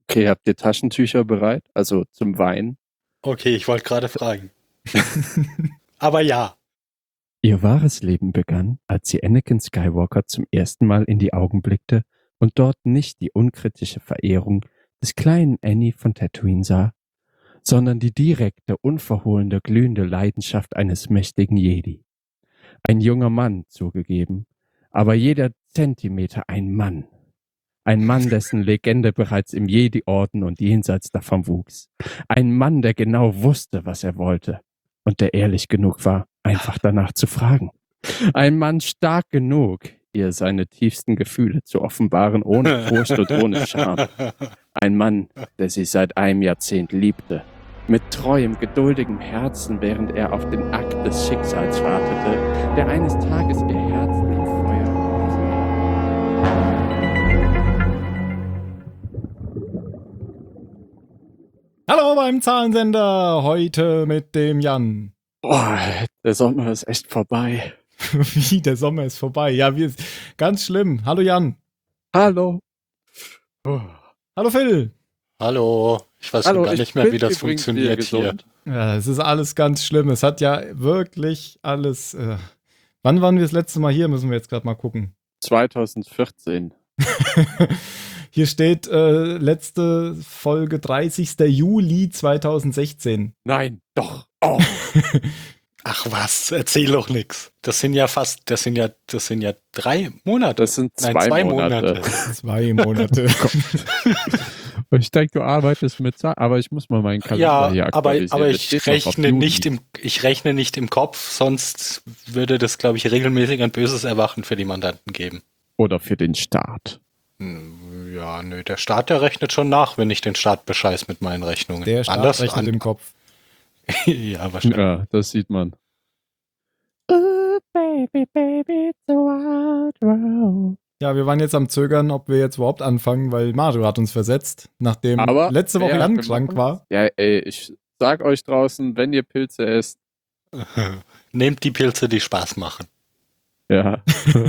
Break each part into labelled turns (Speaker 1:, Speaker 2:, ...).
Speaker 1: Okay, habt ihr Taschentücher bereit? Also zum Weinen?
Speaker 2: Okay, ich wollte gerade fragen. Aber ja.
Speaker 1: Ihr wahres Leben begann, als sie Anakin Skywalker zum ersten Mal in die Augen blickte und dort nicht die unkritische Verehrung des kleinen Annie von Tatooine sah, sondern die direkte, unverhohlene, glühende Leidenschaft eines mächtigen Jedi. Ein junger Mann, zugegeben, aber jeder Zentimeter ein Mann. Ein Mann, dessen Legende bereits im Jedi-Orden und jenseits davon wuchs. Ein Mann, der genau wusste, was er wollte und der ehrlich genug war, einfach danach zu fragen. Ein Mann stark genug, ihr seine tiefsten Gefühle zu offenbaren, ohne Furcht und ohne Scham. Ein Mann, der sie seit einem Jahrzehnt liebte. Mit treuem, geduldigem Herzen, während er auf den Akt des Schicksals wartete, der eines Tages ihr Herz dem Feuer.
Speaker 3: Hallo beim Zahlensender, heute mit dem Jan.
Speaker 1: Boah, der Sommer ist echt vorbei.
Speaker 3: Wie, der Sommer ist vorbei. Ja, ganz schlimm. Hallo Jan.
Speaker 1: Hallo. Oh.
Speaker 3: Hallo Phil.
Speaker 2: Hallo. Ich weiß schon gar nicht mehr, wie das funktioniert hier.
Speaker 3: Ja, es ist alles ganz schlimm. Es hat ja wirklich alles. Wann waren wir das letzte Mal hier? Müssen wir jetzt gerade mal gucken.
Speaker 1: 2014.
Speaker 3: Hier steht letzte Folge 30. Juli 2016.
Speaker 1: Nein, doch. Oh.
Speaker 2: Ach was, erzähl doch nix. Das sind ja 3 Monate.
Speaker 1: Das sind zwei Monate.
Speaker 3: 2 Monate.
Speaker 1: Ich denke, du arbeitest mit Zahlen, aber ich muss mal meinen Kalender hier aktualisieren.
Speaker 2: Aber ich rechne nicht im Kopf, sonst würde das, glaube ich, regelmäßig ein böses Erwachen für die Mandanten geben.
Speaker 1: Oder für den Staat.
Speaker 2: Ja, nö, der Staat, der rechnet schon nach, wenn ich den Staat bescheiß mit meinen Rechnungen.
Speaker 3: Der Staat rechnet im Kopf.
Speaker 2: Ja, wahrscheinlich.
Speaker 1: Ja, das sieht man. Oh, baby, baby, it's a wild world.
Speaker 3: Ja, wir waren jetzt am Zögern, ob wir jetzt überhaupt anfangen, weil Mario hat uns versetzt, nachdem letzte Woche Jan krank war.
Speaker 1: Ja, ey, ich sag euch draußen, wenn ihr Pilze esst.
Speaker 2: Nehmt die Pilze, die Spaß machen.
Speaker 1: Ja.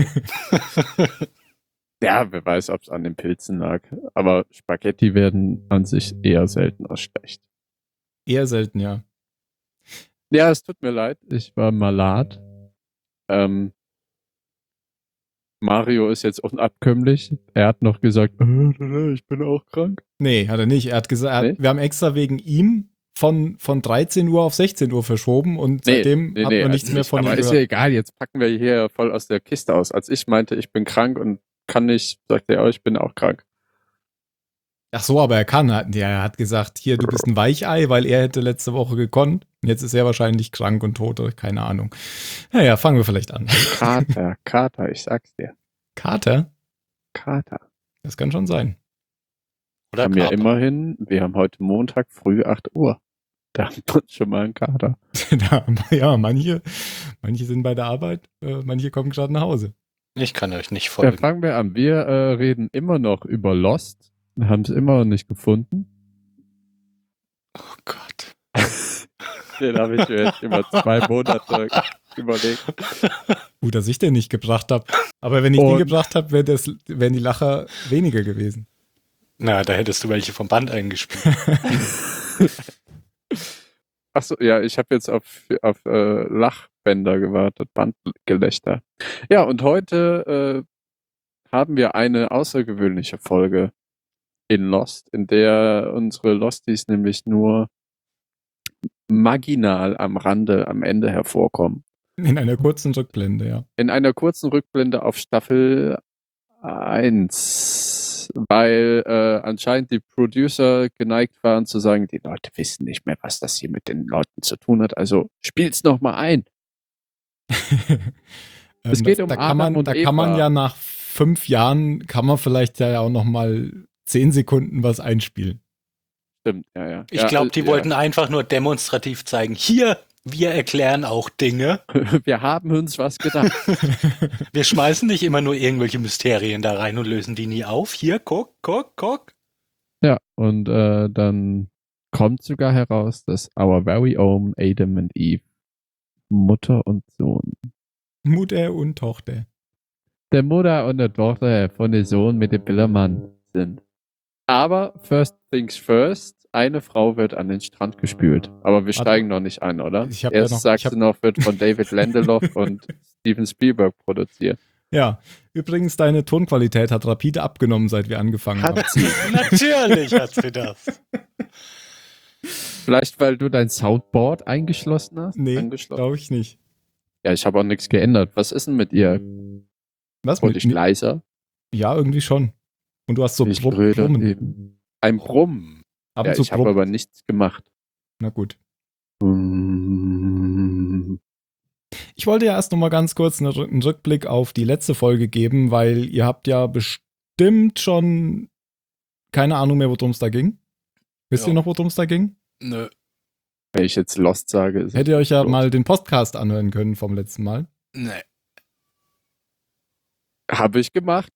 Speaker 1: Ja, wer weiß, ob es an den Pilzen lag. Aber Spaghetti werden an sich eher selten als schlecht.
Speaker 3: Eher selten, ja.
Speaker 1: Ja, es tut mir leid, ich war malat. Mario ist jetzt unabkömmlich. Er hat noch gesagt, ich bin auch krank.
Speaker 3: Nee, hat er nicht. Er hat gesagt, wir haben extra wegen ihm von 13 Uhr auf 16 Uhr verschoben und seitdem hat man nichts mehr von ihm gehört.
Speaker 1: Aber ist ja egal, jetzt packen wir hier voll aus der Kiste aus. Als ich meinte, ich bin krank und kann nicht, sagte er, ich bin auch krank.
Speaker 3: Ach so, aber er kann. Er hat gesagt, hier, du bist ein Weichei, weil er hätte letzte Woche gekonnt. Und jetzt ist er wahrscheinlich krank und tot, oder keine Ahnung. Naja, fangen wir vielleicht an.
Speaker 1: Kater, ich sag's dir.
Speaker 3: Kater?
Speaker 1: Kater.
Speaker 3: Das kann schon sein.
Speaker 1: Oder haben ja immerhin, wir haben heute Montag früh 8 Uhr. Da haben wir schon mal einen Kater.
Speaker 3: Ja, manche sind bei der Arbeit, manche kommen gerade nach Hause.
Speaker 2: Ich kann euch nicht folgen.
Speaker 1: Ja, fangen wir an. Wir reden immer noch über Lost. Wir haben es immer noch nicht gefunden.
Speaker 2: Oh Gott.
Speaker 1: Den habe ich mir jetzt über 2 Monate überlegt.
Speaker 3: Gut, dass ich den nicht gebracht habe. Aber wenn ich den gebracht habe, wären die Lacher weniger gewesen.
Speaker 2: Na, da hättest du welche vom Band eingespielt.
Speaker 1: Achso, ja, ich habe jetzt auf Lachbänder gewartet, Bandgelächter. Ja, und heute haben wir eine außergewöhnliche Folge in Lost, in der unsere Losties nämlich nur marginal am Rande, am Ende hervorkommen.
Speaker 3: In einer kurzen Rückblende, ja.
Speaker 1: In einer kurzen Rückblende auf Staffel 1, weil anscheinend die Producer geneigt waren zu sagen, die Leute wissen nicht mehr, was das hier mit den Leuten zu tun hat, also spiel's nochmal ein. Es geht um Adam und Eva.
Speaker 3: Da kann man ja nach 5 Jahren, kann man vielleicht ja auch nochmal 10 Sekunden was einspielen.
Speaker 1: Stimmt, ja.
Speaker 2: Ich glaube, die wollten einfach nur demonstrativ zeigen, hier, wir erklären auch Dinge.
Speaker 1: Wir haben uns was gedacht.
Speaker 2: Wir schmeißen nicht immer nur irgendwelche Mysterien da rein und lösen die nie auf. Hier, guck.
Speaker 1: Ja, und dann kommt sogar heraus, dass our very own Adam and Eve Mutter und Sohn.
Speaker 3: Mutter und Tochter.
Speaker 1: Der Mutter und der Tochter von dem Sohn mit dem Billermann sind. Aber first things first, eine Frau wird an den Strand gespült. Aber wir steigen noch nicht ein, oder?
Speaker 3: Ich hab ja
Speaker 1: Erst
Speaker 3: noch-
Speaker 1: sagst
Speaker 3: ich hab-
Speaker 1: du noch, wird von David Lindelof und Steven Spielberg produziert.
Speaker 3: Ja, übrigens, deine Tonqualität hat rapide abgenommen, seit wir angefangen haben.
Speaker 1: Hat sie.
Speaker 2: Natürlich hat sie das.
Speaker 1: Vielleicht, weil du dein Soundboard eingeschlossen hast?
Speaker 3: Nee,
Speaker 1: Angeschlossen?
Speaker 3: glaube ich nicht.
Speaker 1: Ja, ich habe auch nichts geändert. Was ist denn mit ihr?
Speaker 3: Was?
Speaker 1: Wurde ich leiser?
Speaker 3: Ja, irgendwie schon. Und du hast so
Speaker 1: Ich brülle
Speaker 3: Brummen.
Speaker 1: eben. Ein Brumm.
Speaker 3: Ab
Speaker 1: Ja,
Speaker 3: und zu
Speaker 1: ich habe
Speaker 3: Brummen.
Speaker 1: aber nichts gemacht.
Speaker 3: Na gut.
Speaker 1: Mm,
Speaker 3: Ich wollte ja erst noch mal ganz kurz einen Rückblick auf die letzte Folge geben, weil ihr habt ja bestimmt schon keine Ahnung mehr, worum es da ging. Wisst
Speaker 2: Ja.
Speaker 3: ihr noch, worum es da ging?
Speaker 2: Nö.
Speaker 1: Wenn ich jetzt Lost sage, ist
Speaker 3: Hättet ihr euch ja
Speaker 1: Los.
Speaker 3: mal den Podcast anhören können vom letzten Mal.
Speaker 2: Nee.
Speaker 1: habe ich gemacht.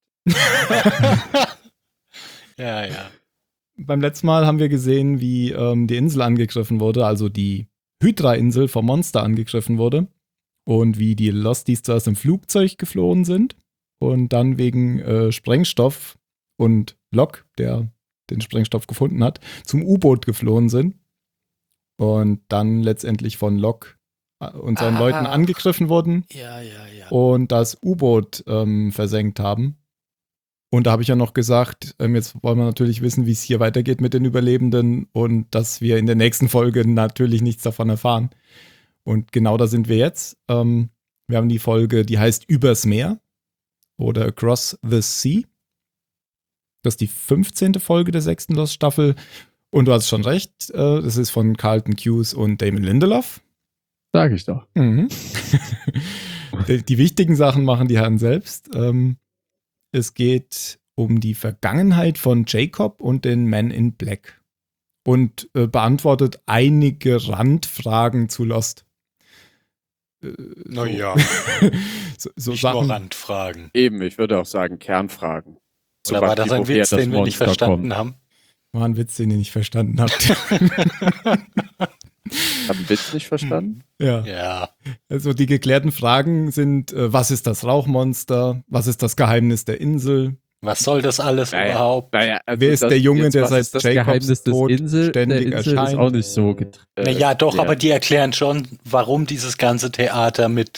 Speaker 2: Ja, ja.
Speaker 3: Beim letzten Mal haben wir gesehen, wie die Insel angegriffen wurde, also die Hydra-Insel vom Monster angegriffen wurde. Und wie die Losties zuerst im Flugzeug geflohen sind und dann wegen Sprengstoff und Locke, der den Sprengstoff gefunden hat, zum U-Boot geflohen sind. Und dann letztendlich von Locke und seinen Leuten angegriffen wurden
Speaker 2: Ja, ja, ja.
Speaker 3: und das U-Boot versenkt haben. Und da habe ich ja noch gesagt, jetzt wollen wir natürlich wissen, wie es hier weitergeht mit den Überlebenden und dass wir in der nächsten Folge natürlich nichts davon erfahren. Und genau da sind wir jetzt. Wir haben die Folge, die heißt Übers Meer oder Across the Sea. Das ist die 15. Folge der 6. Lost-Staffel. Und du hast schon recht, das ist von Carlton Cuse und Damon Lindelof.
Speaker 1: Sag ich doch.
Speaker 3: Mhm. Die wichtigen Sachen machen die Herren selbst. Es geht um die Vergangenheit von Jacob und den Men in Black und beantwortet einige Randfragen zu Lost.
Speaker 2: Naja,
Speaker 3: so
Speaker 2: nicht
Speaker 3: Sachen.
Speaker 2: nur Randfragen.
Speaker 1: Eben, ich würde auch sagen Kernfragen.
Speaker 2: Oder war das ein Witz, den wir nicht verstanden haben?
Speaker 3: War ein Witz, den ihr nicht verstanden habt.
Speaker 1: Hab den Witz nicht verstanden?
Speaker 3: Ja.
Speaker 2: Ja.
Speaker 3: Also die geklärten Fragen sind, was ist das Rauchmonster? Was ist das Geheimnis der Insel?
Speaker 2: Was soll das alles überhaupt?
Speaker 1: Naja, also
Speaker 3: Wer ist der Junge, der
Speaker 1: was
Speaker 3: seit
Speaker 1: ist das
Speaker 3: Jacobs
Speaker 1: Geheimnis des
Speaker 3: Tod
Speaker 1: Insel,
Speaker 3: ständig
Speaker 1: der Insel
Speaker 3: erscheint?
Speaker 1: ist auch nicht so
Speaker 2: Naja, doch, aber die erklären schon, warum dieses ganze Theater mit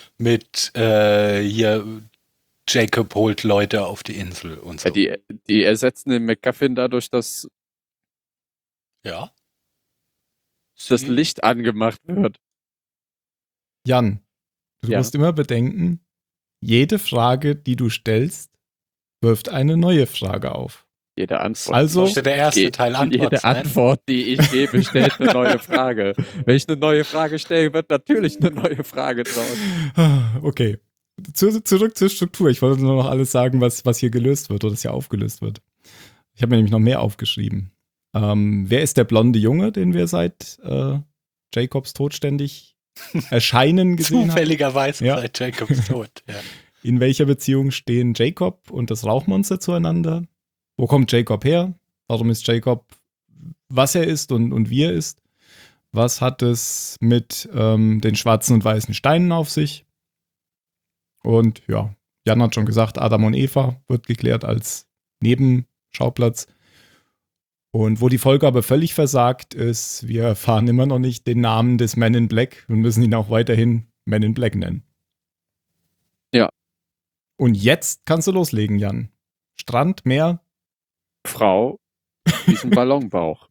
Speaker 2: hier Jacob holt Leute auf die Insel und so.
Speaker 1: Ja, die ersetzen den McGuffin dadurch, dass
Speaker 2: Ja.
Speaker 1: das Licht angemacht wird.
Speaker 3: Jan, du
Speaker 1: Ja.
Speaker 3: musst immer bedenken, jede Frage, die du stellst, wirft eine neue Frage auf.
Speaker 1: Jede Antwort.
Speaker 3: Also,
Speaker 2: Sollte der erste Teil Antwort
Speaker 1: Jede
Speaker 2: sein?
Speaker 1: Antwort, die ich gebe, stellt eine neue Frage. Wenn ich eine neue Frage stelle, wird natürlich eine neue Frage draus.
Speaker 3: okay. Zurück zur Struktur. Ich wollte nur noch alles sagen, was hier gelöst wird oder das hier aufgelöst wird. Ich habe mir nämlich noch mehr aufgeschrieben. Wer ist der blonde Junge, den wir seit Jacobs Tod ständig erscheinen gesehen haben?
Speaker 2: Zufälligerweise
Speaker 3: Ja.
Speaker 2: seit Jacobs Tod. Ja.
Speaker 3: In welcher Beziehung stehen Jacob und das Rauchmonster zueinander? Wo kommt Jacob her? Warum ist Jacob, was er ist und wie er ist? Was hat es mit den schwarzen und weißen Steinen auf sich? Und ja, Jan hat schon gesagt, Adam und Eva wird geklärt als Nebenschauplatz. Und wo die Folge aber völlig versagt ist, wir erfahren immer noch nicht den Namen des Men in Black und müssen ihn auch weiterhin Men in Black nennen.
Speaker 1: Ja.
Speaker 3: Und jetzt kannst du loslegen, Jan. Strand, Meer.
Speaker 1: Frau, diesen Ballonbauch.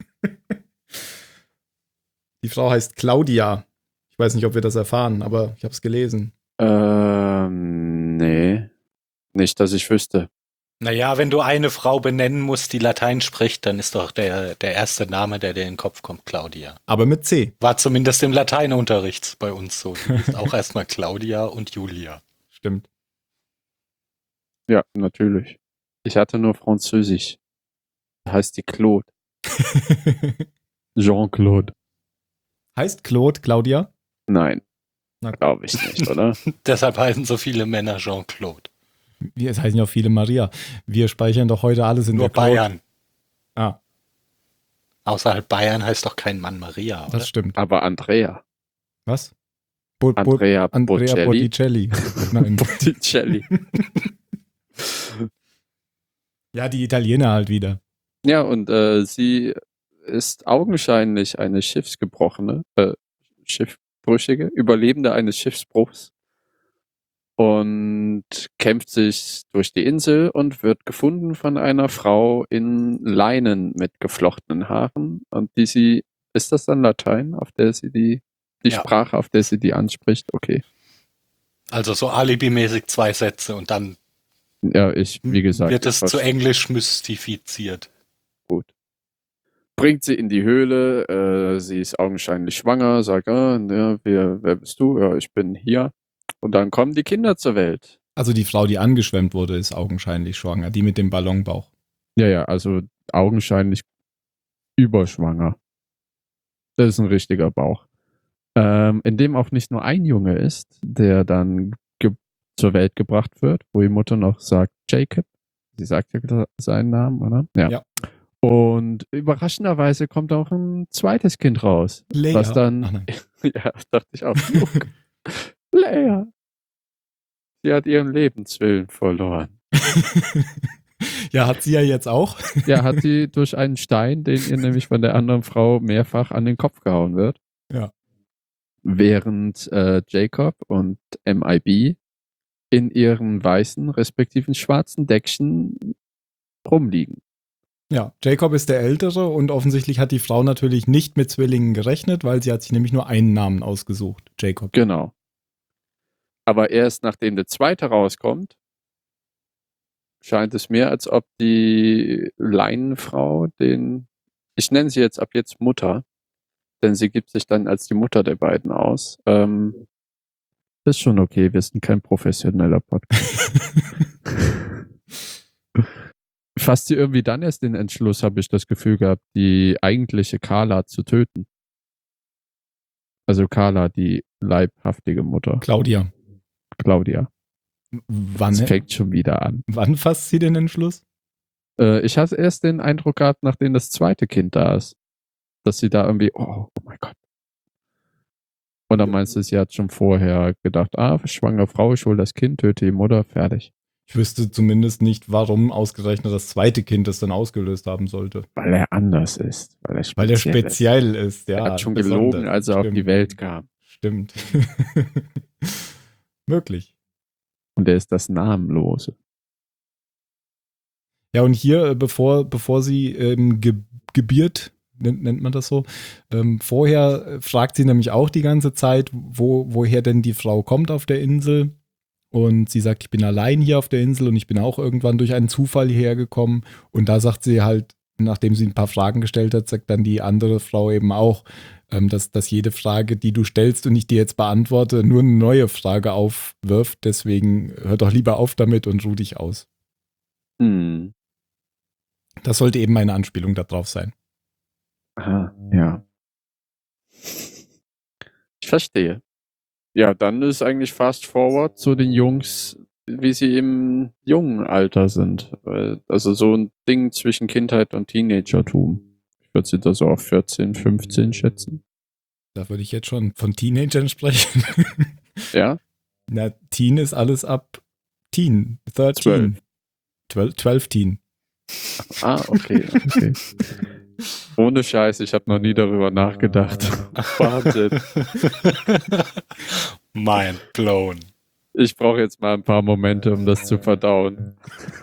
Speaker 3: Die Frau heißt Claudia. Ich weiß nicht, ob wir das erfahren, aber ich habe es gelesen.
Speaker 1: Nee. Nicht, dass ich wüsste.
Speaker 2: Naja, wenn du eine Frau benennen musst, die Latein spricht, dann ist doch der erste Name, der dir in den Kopf kommt, Claudia.
Speaker 3: Aber mit C.
Speaker 2: War zumindest im Lateinunterricht bei uns so. Du bist auch erstmal Claudia und Julia.
Speaker 3: Stimmt.
Speaker 1: Ja, natürlich. Ich hatte nur Französisch. Heißt die Claude. Jean-Claude.
Speaker 3: Heißt Claude Claudia?
Speaker 1: Nein.
Speaker 3: Na,
Speaker 1: Glaube ich nicht, oder?
Speaker 2: Deshalb heißen so viele Männer Jean-Claude.
Speaker 3: Es heißen ja auch viele Maria. Wir speichern doch heute alles in
Speaker 2: Nur
Speaker 3: der Cloud.
Speaker 2: Bayern.
Speaker 3: Ah,
Speaker 2: Außerhalb Bayern heißt doch kein Mann Maria, oder?
Speaker 3: das stimmt.
Speaker 1: Aber Andrea.
Speaker 3: Was?
Speaker 1: Andrea Bocelli.
Speaker 3: Botticelli. Nein.
Speaker 1: Botticelli.
Speaker 3: Ja, die Italiener halt wieder.
Speaker 1: Ja, und sie ist augenscheinlich eine Schiffbrüchige, Überlebende eines Schiffsbruchs und kämpft sich durch die Insel und wird gefunden von einer Frau in Leinen mit geflochtenen Haaren. Und ist das dann Latein, auf der sie die
Speaker 2: Ja.
Speaker 1: Sprache, auf der sie die anspricht? Okay.
Speaker 2: Also so alibimäßig 2 Sätze und dann
Speaker 1: Ja, wie gesagt,
Speaker 2: wird es
Speaker 1: ich
Speaker 2: zu Englisch mystifiziert.
Speaker 1: gut. Bringt sie in die Höhle, sie ist augenscheinlich schwanger, sagt, ne, wer bist du? Ja, ich bin hier. Und dann kommen die Kinder zur Welt.
Speaker 3: Also die Frau, die angeschwemmt wurde, ist augenscheinlich schwanger, die mit dem Ballonbauch.
Speaker 1: Ja, also augenscheinlich überschwanger. Das ist ein richtiger Bauch. In dem auch nicht nur ein Junge ist, der dann zur Welt gebracht wird, wo die Mutter noch sagt, Jacob. Sie sagt ja seinen Namen, oder?
Speaker 3: Ja.
Speaker 1: Und überraschenderweise kommt auch ein zweites Kind raus.
Speaker 3: Leia.
Speaker 1: Was dann,
Speaker 3: Ach nein.
Speaker 1: ja, dachte ich auch. Leia. Sie hat ihren Lebenswillen verloren.
Speaker 3: Ja, hat sie ja jetzt auch.
Speaker 1: Ja, hat sie durch einen Stein, den ihr nämlich von der anderen Frau mehrfach an den Kopf gehauen wird.
Speaker 3: Ja.
Speaker 1: Während Jacob und MIB in ihren weißen, respektiven schwarzen Deckchen rumliegen.
Speaker 3: Ja, Jacob ist der Ältere und offensichtlich hat die Frau natürlich nicht mit Zwillingen gerechnet, weil sie hat sich nämlich nur einen Namen ausgesucht, Jacob.
Speaker 1: Genau. Aber erst nachdem der zweite rauskommt, scheint es mir, als ob die Leinenfrau ich nenne sie jetzt ab jetzt Mutter, denn sie gibt sich dann als die Mutter der beiden aus. Ist schon okay, wir sind kein professioneller Podcast. Fasst sie irgendwie dann erst den Entschluss, habe ich das Gefühl gehabt, die eigentliche Carla zu töten. Also Carla, die leibhaftige Mutter. Claudia. Das fängt schon wieder an.
Speaker 3: Wann fasst sie den Entschluss?
Speaker 1: Ich hatte erst den Eindruck gehabt, nachdem das zweite Kind da ist, dass sie da irgendwie, oh mein Gott. Und dann meinst du, sie hat schon vorher gedacht, schwangere Frau, ich hole das Kind, töte die Mutter, fertig.
Speaker 3: Ich wüsste zumindest nicht, warum ausgerechnet das zweite Kind das dann ausgelöst haben sollte.
Speaker 1: Weil er anders ist.
Speaker 3: Weil er speziell ist, ja.
Speaker 1: Er hat schon gelogen, als er auf die Welt kam.
Speaker 3: Stimmt. Möglich.
Speaker 1: Und er ist das Namenlose.
Speaker 3: Ja, und hier, bevor sie gebiert, nennt man das so, vorher fragt sie nämlich auch die ganze Zeit, woher denn die Frau kommt auf der Insel. Und sie sagt, ich bin allein hier auf der Insel und ich bin auch irgendwann durch einen Zufall hierher gekommen. Und da sagt sie halt, nachdem sie ein paar Fragen gestellt hat, sagt dann die andere Frau eben auch, dass jede Frage, die du stellst und ich dir jetzt beantworte, nur eine neue Frage aufwirft. Deswegen hör doch lieber auf damit und ruh dich aus.
Speaker 1: Hm.
Speaker 3: Das sollte eben eine Anspielung darauf sein.
Speaker 1: Aha, ja. Ich verstehe. Ja, dann ist eigentlich fast forward zu den Jungs, wie sie im jungen Alter sind. Also so ein Ding zwischen Kindheit und Teenagertum. Ich würde sie da so auf 14, 15 schätzen.
Speaker 3: Da würde ich jetzt schon von Teenagern sprechen.
Speaker 1: Ja?
Speaker 3: Na, Teen ist alles ab Teen, 13. 12 Teen.
Speaker 1: Okay. Ohne Scheiß, ich habe noch nie darüber nachgedacht. Wahnsinn.
Speaker 2: Mind blown.
Speaker 1: Ich brauche jetzt mal ein paar Momente, um das zu verdauen.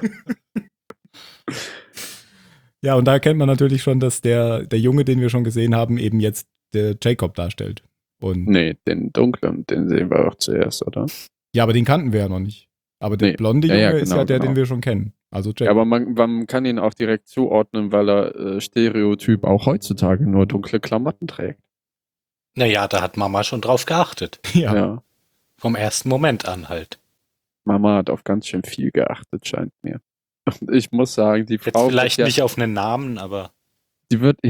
Speaker 3: Ja, und da erkennt man natürlich schon, dass der Junge, den wir schon gesehen haben, eben jetzt der Jacob darstellt. Und
Speaker 1: nee, den dunklen, den sehen wir auch zuerst, oder?
Speaker 3: Ja, aber den kannten wir ja noch nicht. Aber der blonde Junge ist ja der, den wir schon kennen. Also Jacob.
Speaker 1: Ja, aber man kann ihn auch direkt zuordnen, weil er Stereotyp auch heutzutage nur dunkle Klamotten trägt.
Speaker 2: Naja, da hat Mama schon drauf geachtet.
Speaker 1: Ja.
Speaker 2: Vom ersten Moment an halt.
Speaker 1: Mama hat auf ganz schön viel geachtet, scheint mir. Und ich muss sagen, die Frau...
Speaker 2: Jetzt vielleicht nicht auf einen Namen, aber...
Speaker 1: Die wird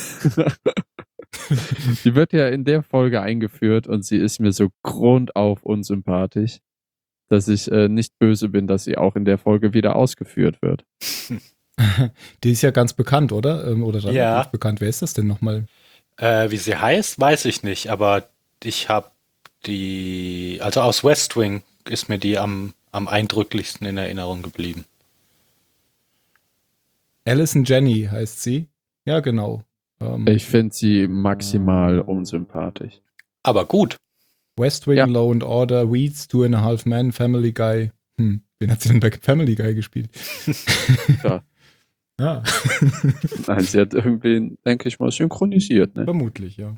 Speaker 1: ja in der Folge eingeführt und sie ist mir so grundauf unsympathisch, dass ich nicht böse bin, dass sie auch in der Folge wieder ausgeführt wird.
Speaker 3: Die ist ja ganz bekannt, oder? Oder
Speaker 2: ja.
Speaker 3: Bekannt. Wer ist das denn nochmal?
Speaker 2: Wie sie heißt, weiß ich nicht, aber ich habe also aus West Wing ist mir die am eindrücklichsten in Erinnerung geblieben.
Speaker 3: Allison Jenny heißt sie. Ja, genau.
Speaker 1: Ich finde sie maximal unsympathisch.
Speaker 2: Aber gut.
Speaker 3: West Wing,
Speaker 1: Ja.
Speaker 3: Law and Order, Weeds, 2.5 Men, Family Guy. Wen hat sie denn bei Family Guy gespielt?
Speaker 1: Ja.
Speaker 3: Ja.
Speaker 1: Nein, sie hat irgendwie, denke ich mal, synchronisiert, ne?
Speaker 3: Vermutlich, ja.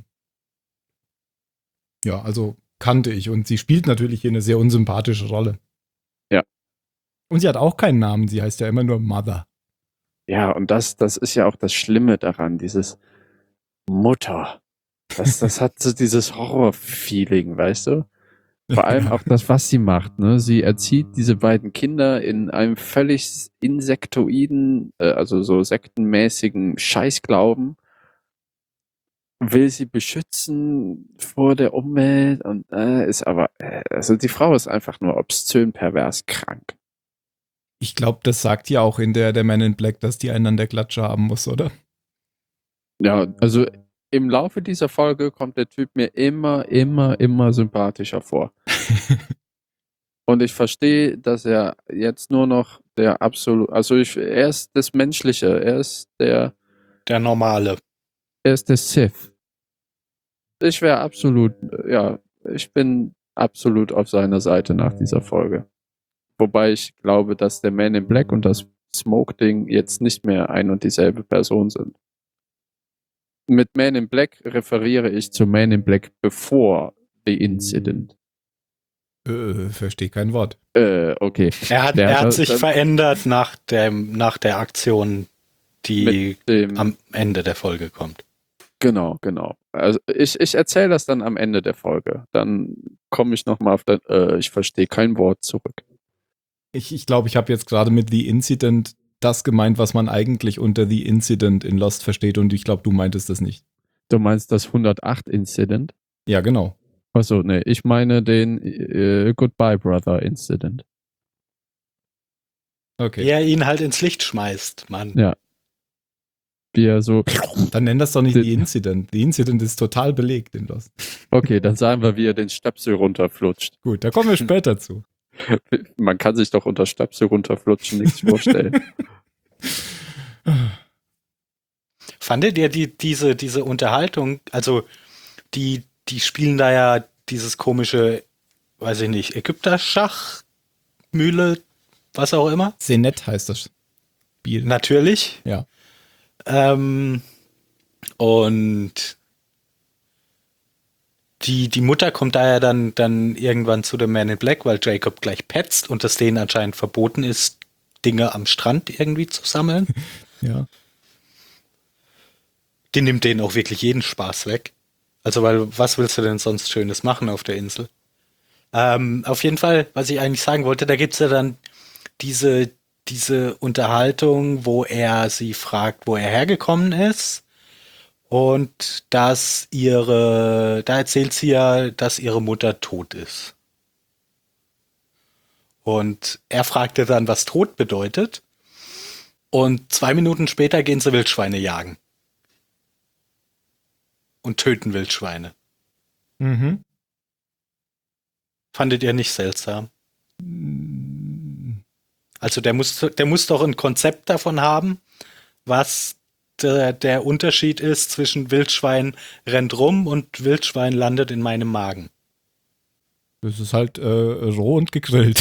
Speaker 3: Ja, also kannte ich. Und sie spielt natürlich hier eine sehr unsympathische Rolle.
Speaker 1: Ja.
Speaker 3: Und sie hat auch keinen Namen. Sie heißt ja immer nur Mother.
Speaker 1: Ja, und das ist ja auch das Schlimme daran, dieses Mutter. Das hat so dieses Horror-Feeling, weißt du? Vor allem auch das, was sie macht, ne? Sie erzieht diese beiden Kinder in einem völlig insektoiden, also so sektenmäßigen Scheißglauben, will sie beschützen vor der Umwelt und ist aber, also die Frau ist einfach nur obszön, pervers, krank.
Speaker 3: Ich glaube, das sagt ja auch in der Man in Black, dass die einen an der Klatsche haben muss, oder?
Speaker 1: Ja, also im Laufe dieser Folge kommt der Typ mir immer sympathischer vor. Und ich verstehe, dass er jetzt nur noch der absolut, also er ist das Menschliche, er ist der
Speaker 2: Normale.
Speaker 1: Sith. Ich wäre absolut, ja, ich bin absolut auf seiner Seite nach dieser Folge. Wobei ich glaube, dass der Man in Black und das Smoke-Ding jetzt nicht mehr ein und dieselbe Person sind. Mit Man in Black referiere ich zu Man in Black bevor The Incident.
Speaker 3: Verstehe kein Wort.
Speaker 1: Okay.
Speaker 2: Er hat sich verändert nach der Aktion, die am Ende der Folge kommt.
Speaker 1: Genau. Also ich erzähle das dann am Ende der Folge. Dann komme ich nochmal auf ich verstehe kein Wort zurück.
Speaker 3: Ich glaube, ich habe jetzt gerade mit The Incident das gemeint, was man eigentlich unter The Incident in Lost versteht, und ich glaube, du meintest das nicht.
Speaker 1: Du meinst das 108 Incident?
Speaker 3: Ja, genau.
Speaker 1: Achso, nee, ich meine den Goodbye Brother Incident.
Speaker 3: Okay.
Speaker 2: Wie er ihn halt ins Licht schmeißt, Mann.
Speaker 1: Ja. Wie er so.
Speaker 3: Dann nenn das doch nicht The Incident. The Incident ist total belegt in Lost.
Speaker 1: Okay, dann sagen wir, wie er den Stöpsel runterflutscht.
Speaker 3: Gut, da kommen wir später zu.
Speaker 1: Man kann sich doch unter Stöpsel runterflutschen nichts vorstellen.
Speaker 2: Fandet ihr diese Unterhaltung, also die spielen da ja dieses komische, weiß ich nicht, Ägypter-Schach, Mühle, was auch immer?
Speaker 3: Senet heißt das Spiel.
Speaker 2: Natürlich.
Speaker 3: Ja.
Speaker 2: Und die Mutter kommt da ja dann irgendwann zu dem Man in Black, weil Jacob gleich petzt und es denen anscheinend verboten ist, Dinge am Strand irgendwie zu sammeln.
Speaker 3: Ja.
Speaker 2: Die nimmt denen auch wirklich jeden Spaß weg. Also, weil, was willst du denn sonst Schönes machen auf der Insel? Auf jeden Fall, was ich eigentlich sagen wollte, da gibt's ja dann diese Unterhaltung, wo er sie fragt, wo er hergekommen ist. Und da erzählt sie ja, dass ihre Mutter tot ist. Und er fragte dann, was tot bedeutet. Und 2 Minuten später gehen sie Wildschweine jagen. Und töten Wildschweine.
Speaker 3: Mhm.
Speaker 2: Fandet ihr nicht seltsam? Also der muss doch ein Konzept davon haben, was der Unterschied ist zwischen Wildschwein rennt rum und Wildschwein landet in meinem Magen.
Speaker 3: Das ist halt roh und gegrillt.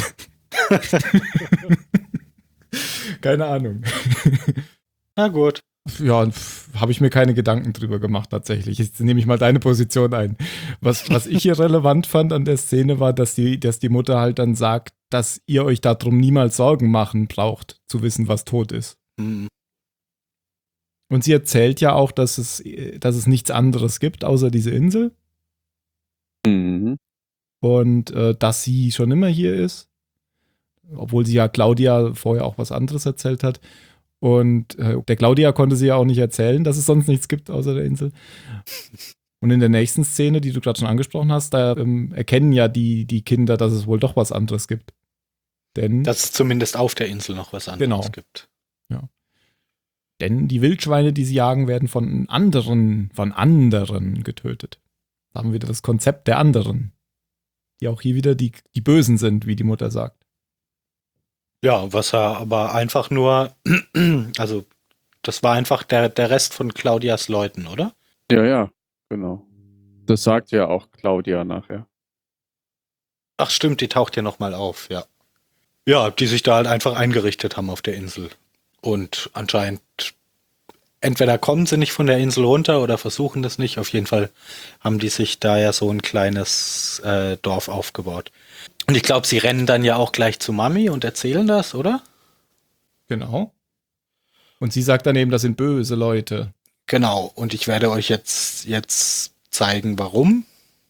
Speaker 3: Keine Ahnung.
Speaker 2: Na gut.
Speaker 3: Ja, habe ich mir keine Gedanken drüber gemacht tatsächlich. Jetzt nehme ich mal deine Position ein. Was ich hier relevant fand an der Szene war, dass die Mutter halt dann sagt, dass ihr euch darum niemals Sorgen machen braucht, zu wissen, was tot ist.
Speaker 2: Hm.
Speaker 3: Und sie erzählt ja auch, dass es nichts anderes gibt, außer diese Insel.
Speaker 1: Mhm.
Speaker 3: Und dass sie schon immer hier ist. Obwohl sie ja Claudia vorher auch was anderes erzählt hat. Und der Claudia konnte sie ja auch nicht erzählen, dass es sonst nichts gibt außer der Insel. Und in der nächsten Szene, die du gerade schon angesprochen hast, da erkennen ja die Kinder, dass es wohl doch was anderes gibt. Denn
Speaker 2: dass es zumindest auf der Insel noch was anderes gibt.
Speaker 3: Ja. Denn die Wildschweine, die sie jagen, werden von anderen getötet. Da haben wir wieder das Konzept der anderen. Die auch hier wieder die Bösen sind, wie die Mutter sagt.
Speaker 2: Ja, was er aber einfach nur, also Das war einfach der Rest von Claudias Leuten, oder?
Speaker 1: Ja, genau. Das sagt ja auch Claudia nachher.
Speaker 2: Ach stimmt, die taucht ja nochmal auf, ja. Ja, die sich da halt einfach eingerichtet haben auf der Insel. Und anscheinend, entweder kommen sie nicht von der Insel runter oder versuchen das nicht. Auf jeden Fall haben die sich da ja so ein kleines Dorf aufgebaut. Und ich glaube, sie rennen dann ja auch gleich zu Mami und erzählen das, oder?
Speaker 3: Genau. Und sie sagt dann eben, das sind böse Leute.
Speaker 2: Genau, und ich werde euch jetzt zeigen, warum.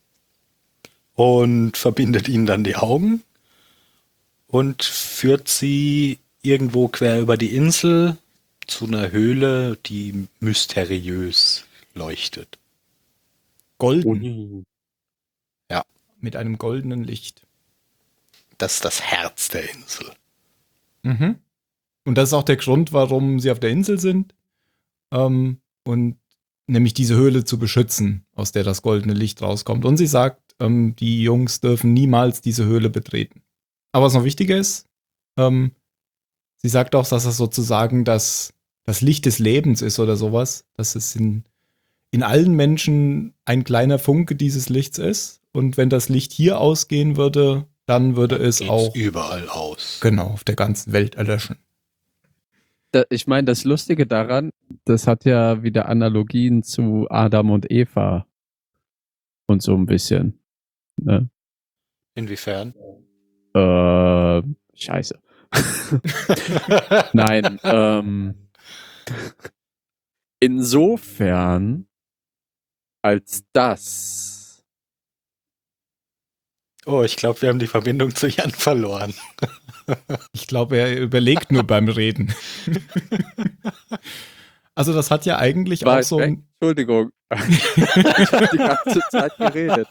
Speaker 2: Und verbindet ihnen dann die Augen und führt sie irgendwo quer über die Insel zu einer Höhle, die mysteriös leuchtet.
Speaker 3: Golden.
Speaker 2: Ja.
Speaker 3: Mit einem goldenen Licht.
Speaker 2: Das ist das Herz der Insel.
Speaker 3: Mhm. Und das ist auch der Grund, warum sie auf der Insel sind. Und nämlich diese Höhle zu beschützen, aus der das goldene Licht rauskommt. Und sie sagt, die Jungs dürfen niemals diese Höhle betreten. Aber was noch wichtiger ist, sie sagt auch, dass das sozusagen das Licht des Lebens ist oder sowas, dass es in allen Menschen ein kleiner Funke dieses Lichts ist. Und wenn das Licht hier ausgehen würde, dann würde es
Speaker 2: Geht's
Speaker 3: auch
Speaker 2: überall aus.
Speaker 3: genau auf der ganzen Welt erlöschen.
Speaker 1: Ich meine, das Lustige daran, das hat ja wieder Analogien zu Adam und Eva und so ein bisschen. Ne?
Speaker 2: Inwiefern?
Speaker 1: Scheiße. Nein, insofern, als das.
Speaker 2: Oh, ich glaube, wir haben die Verbindung zu Jan verloren.
Speaker 3: Ich glaube, er überlegt nur beim Reden. Also das hat ja eigentlich
Speaker 1: War
Speaker 3: auch
Speaker 1: ich
Speaker 3: so
Speaker 1: weg?
Speaker 3: ein...
Speaker 1: Entschuldigung. Ich habe die ganze Zeit geredet.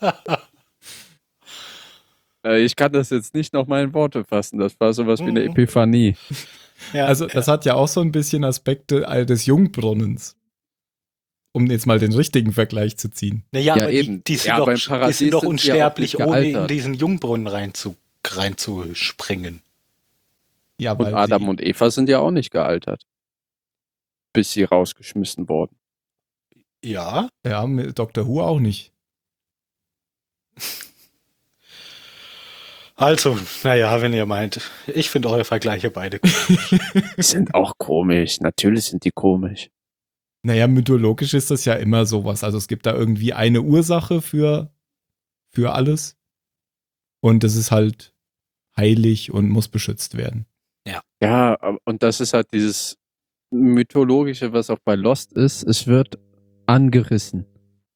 Speaker 1: Ich kann das jetzt nicht noch mal in Worte fassen. Das war sowas wie eine Epiphanie.
Speaker 2: Ja,
Speaker 3: Also das hat ja auch so ein bisschen Aspekte des Jungbrunnens. Um jetzt mal den richtigen Vergleich zu ziehen.
Speaker 2: naja,
Speaker 1: Ja,
Speaker 2: aber
Speaker 1: eben.
Speaker 2: die sind
Speaker 1: Ja,
Speaker 2: doch,
Speaker 1: beim
Speaker 2: die
Speaker 1: Paradies
Speaker 2: sind doch
Speaker 1: sind sie ja auch
Speaker 2: unsterblich,
Speaker 1: nicht
Speaker 2: ohne in
Speaker 1: gealtert.
Speaker 2: diesen Jungbrunnen reinzuspringen.
Speaker 3: Ja,
Speaker 1: Und
Speaker 3: weil
Speaker 1: Adam
Speaker 3: sie,
Speaker 1: und Eva sind ja auch nicht gealtert. Bis sie rausgeschmissen wurden.
Speaker 2: Ja,
Speaker 3: ja, mit Dr. Who auch nicht.
Speaker 2: also, naja, wenn ihr meint. Ich finde eure Vergleiche beide gut.
Speaker 1: Die sind auch komisch. Natürlich sind die komisch.
Speaker 3: Naja, mythologisch ist das ja immer sowas. Also es gibt da irgendwie eine Ursache für alles. Und das ist halt heilig und muss beschützt werden.
Speaker 1: Ja, und das ist halt dieses Mythologische, was auch bei Lost ist. Es wird angerissen.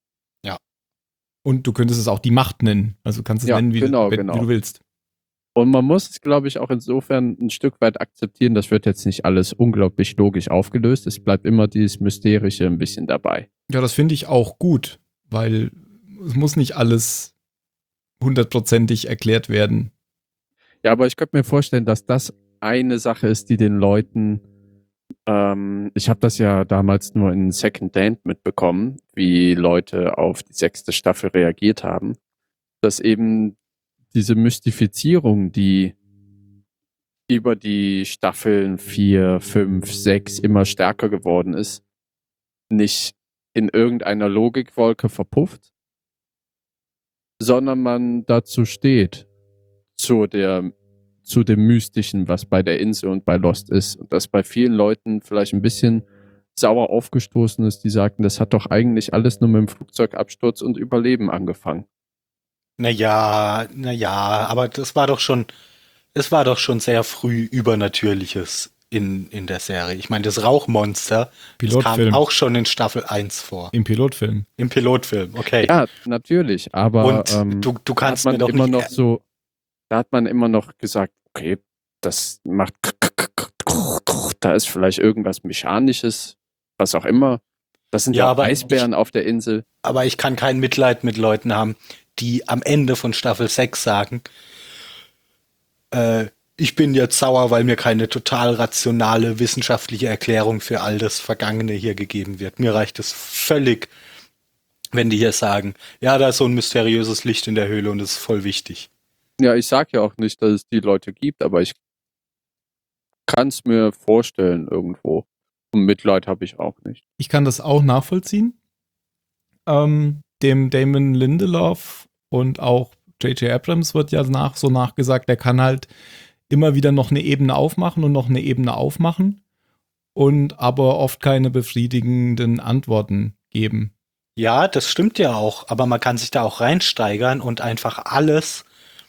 Speaker 3: Und du könntest es auch die Macht nennen. Also du kannst es
Speaker 1: Ja,
Speaker 3: nennen, wie
Speaker 1: genau.
Speaker 3: wie du willst.
Speaker 1: Und man muss es, glaube ich, auch insofern ein Stück weit akzeptieren. Das wird jetzt nicht alles unglaublich logisch aufgelöst. Es bleibt immer dieses Mysterische ein bisschen dabei.
Speaker 3: Ja, das finde ich auch gut, weil es muss nicht alles hundertprozentig erklärt werden.
Speaker 1: Ja, aber ich könnte mir vorstellen, dass das eine Sache ist, die den Leuten, ich habe das ja damals nur in Second Hand mitbekommen, wie Leute auf die 6. Staffel reagiert haben, dass eben diese Mystifizierung, die über die Staffeln 4, 5, 6 immer stärker geworden ist, nicht in irgendeiner Logikwolke verpufft, sondern man dazu steht, zu dem Mystischen, was bei der Insel und bei Lost ist. Und das bei vielen Leuten vielleicht ein bisschen sauer aufgestoßen ist, die sagten, das hat doch eigentlich alles nur mit dem Flugzeugabsturz und Überleben angefangen.
Speaker 2: Naja, aber es war doch schon sehr früh Übernatürliches in der Serie. Ich meine, das Rauchmonster, das kam
Speaker 3: Pilotfilm.
Speaker 2: auch schon in Staffel 1 vor.
Speaker 3: Im Pilotfilm.
Speaker 2: Im Pilotfilm, okay.
Speaker 1: Ja, natürlich, aber
Speaker 2: Und du kannst
Speaker 1: da
Speaker 2: mir
Speaker 1: hat
Speaker 2: doch
Speaker 1: man immer
Speaker 2: nicht...
Speaker 1: noch so, da hat man immer noch gesagt, okay, das macht, da ist vielleicht irgendwas Mechanisches, was auch immer. Das sind
Speaker 2: Ja,
Speaker 1: ja auch
Speaker 2: aber
Speaker 1: Eisbären auf der Insel.
Speaker 2: Aber ich kann kein Mitleid mit Leuten haben, die am Ende von Staffel 6 sagen, ich bin jetzt sauer, weil mir keine total rationale wissenschaftliche Erklärung für all das Vergangene hier gegeben wird. Mir reicht es völlig, wenn die hier sagen, ja, da ist so ein mysteriöses Licht in der Höhle und das ist voll wichtig.
Speaker 1: Ja, ich sag ja auch nicht, dass es die Leute gibt, aber ich kann es mir vorstellen irgendwo. Und Mitleid habe ich auch nicht.
Speaker 3: Ich kann das auch nachvollziehen. Dem Damon Lindelof und auch J.J. Abrams wird ja nachgesagt, er kann halt immer wieder noch eine Ebene aufmachen und noch eine Ebene aufmachen und aber oft keine befriedigenden Antworten geben.
Speaker 2: Ja, das stimmt ja auch, aber man kann sich da auch reinsteigern und einfach alles,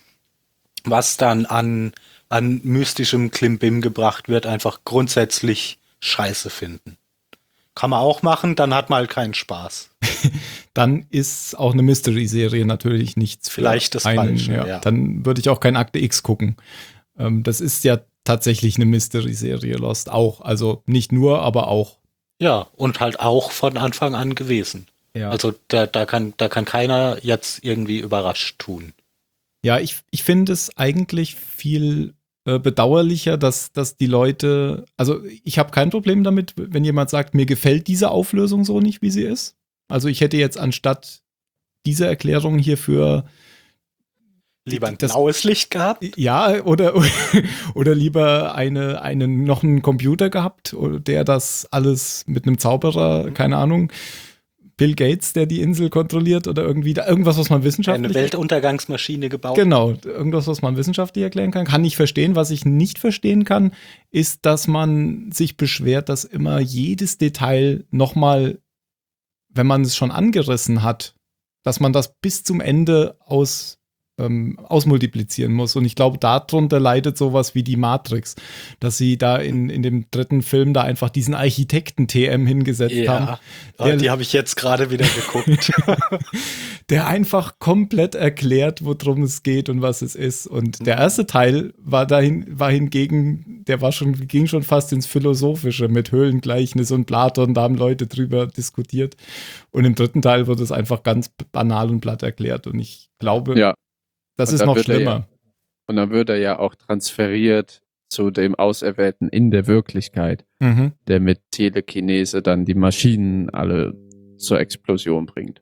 Speaker 2: was dann an mystischem Klimbim gebracht wird, einfach grundsätzlich scheiße finden. Kann man auch machen, dann hat man halt keinen Spaß.
Speaker 3: Dann ist auch eine Mystery-Serie natürlich nichts für
Speaker 2: Vielleicht das
Speaker 3: einen.
Speaker 2: Falsche, ja.
Speaker 3: Dann würde ich auch kein Akte X gucken. Das ist ja tatsächlich eine Mystery-Serie, Lost auch. Also nicht nur, aber auch.
Speaker 2: Ja, und halt auch von Anfang an gewesen.
Speaker 3: Ja.
Speaker 2: Also da kann keiner jetzt irgendwie überrascht tun.
Speaker 3: Ja, ich finde es eigentlich viel bedauerlicher, dass die Leute, also ich habe kein Problem damit, wenn jemand sagt, mir gefällt diese Auflösung so nicht, wie sie ist. Also ich hätte jetzt anstatt dieser Erklärung hierfür
Speaker 2: Lieber ein blaues Licht gehabt?
Speaker 3: Ja, oder lieber noch einen Computer gehabt, der das alles mit einem Zauberer, keine Ahnung, Bill Gates, der die Insel kontrolliert oder irgendwas, was man wissenschaftlich...
Speaker 2: Eine Weltuntergangsmaschine gebaut.
Speaker 3: Genau, irgendwas, was man wissenschaftlich erklären kann ich verstehen. Was ich nicht verstehen kann, ist, dass man sich beschwert, dass immer jedes Detail nochmal, wenn man es schon angerissen hat, dass man das bis zum Ende ausmultiplizieren muss. Und ich glaube, darunter leidet sowas wie die Matrix, dass sie da in dem dritten Film da einfach diesen Architekten-TM hingesetzt haben.
Speaker 2: Ja, die habe ich jetzt gerade wieder geguckt.
Speaker 3: Der einfach komplett erklärt, worum es geht und was es ist. Und der erste Teil hingegen, ging schon fast ins Philosophische mit Höhlengleichnis und Platon, da haben Leute drüber diskutiert. Und im dritten Teil wird es einfach ganz banal und platt erklärt. Und ich glaube, das ist noch schlimmer.
Speaker 1: Und dann wird er ja auch transferiert zu dem Auserwählten in der Wirklichkeit, der mit Telekinese dann die Maschinen alle zur Explosion bringt.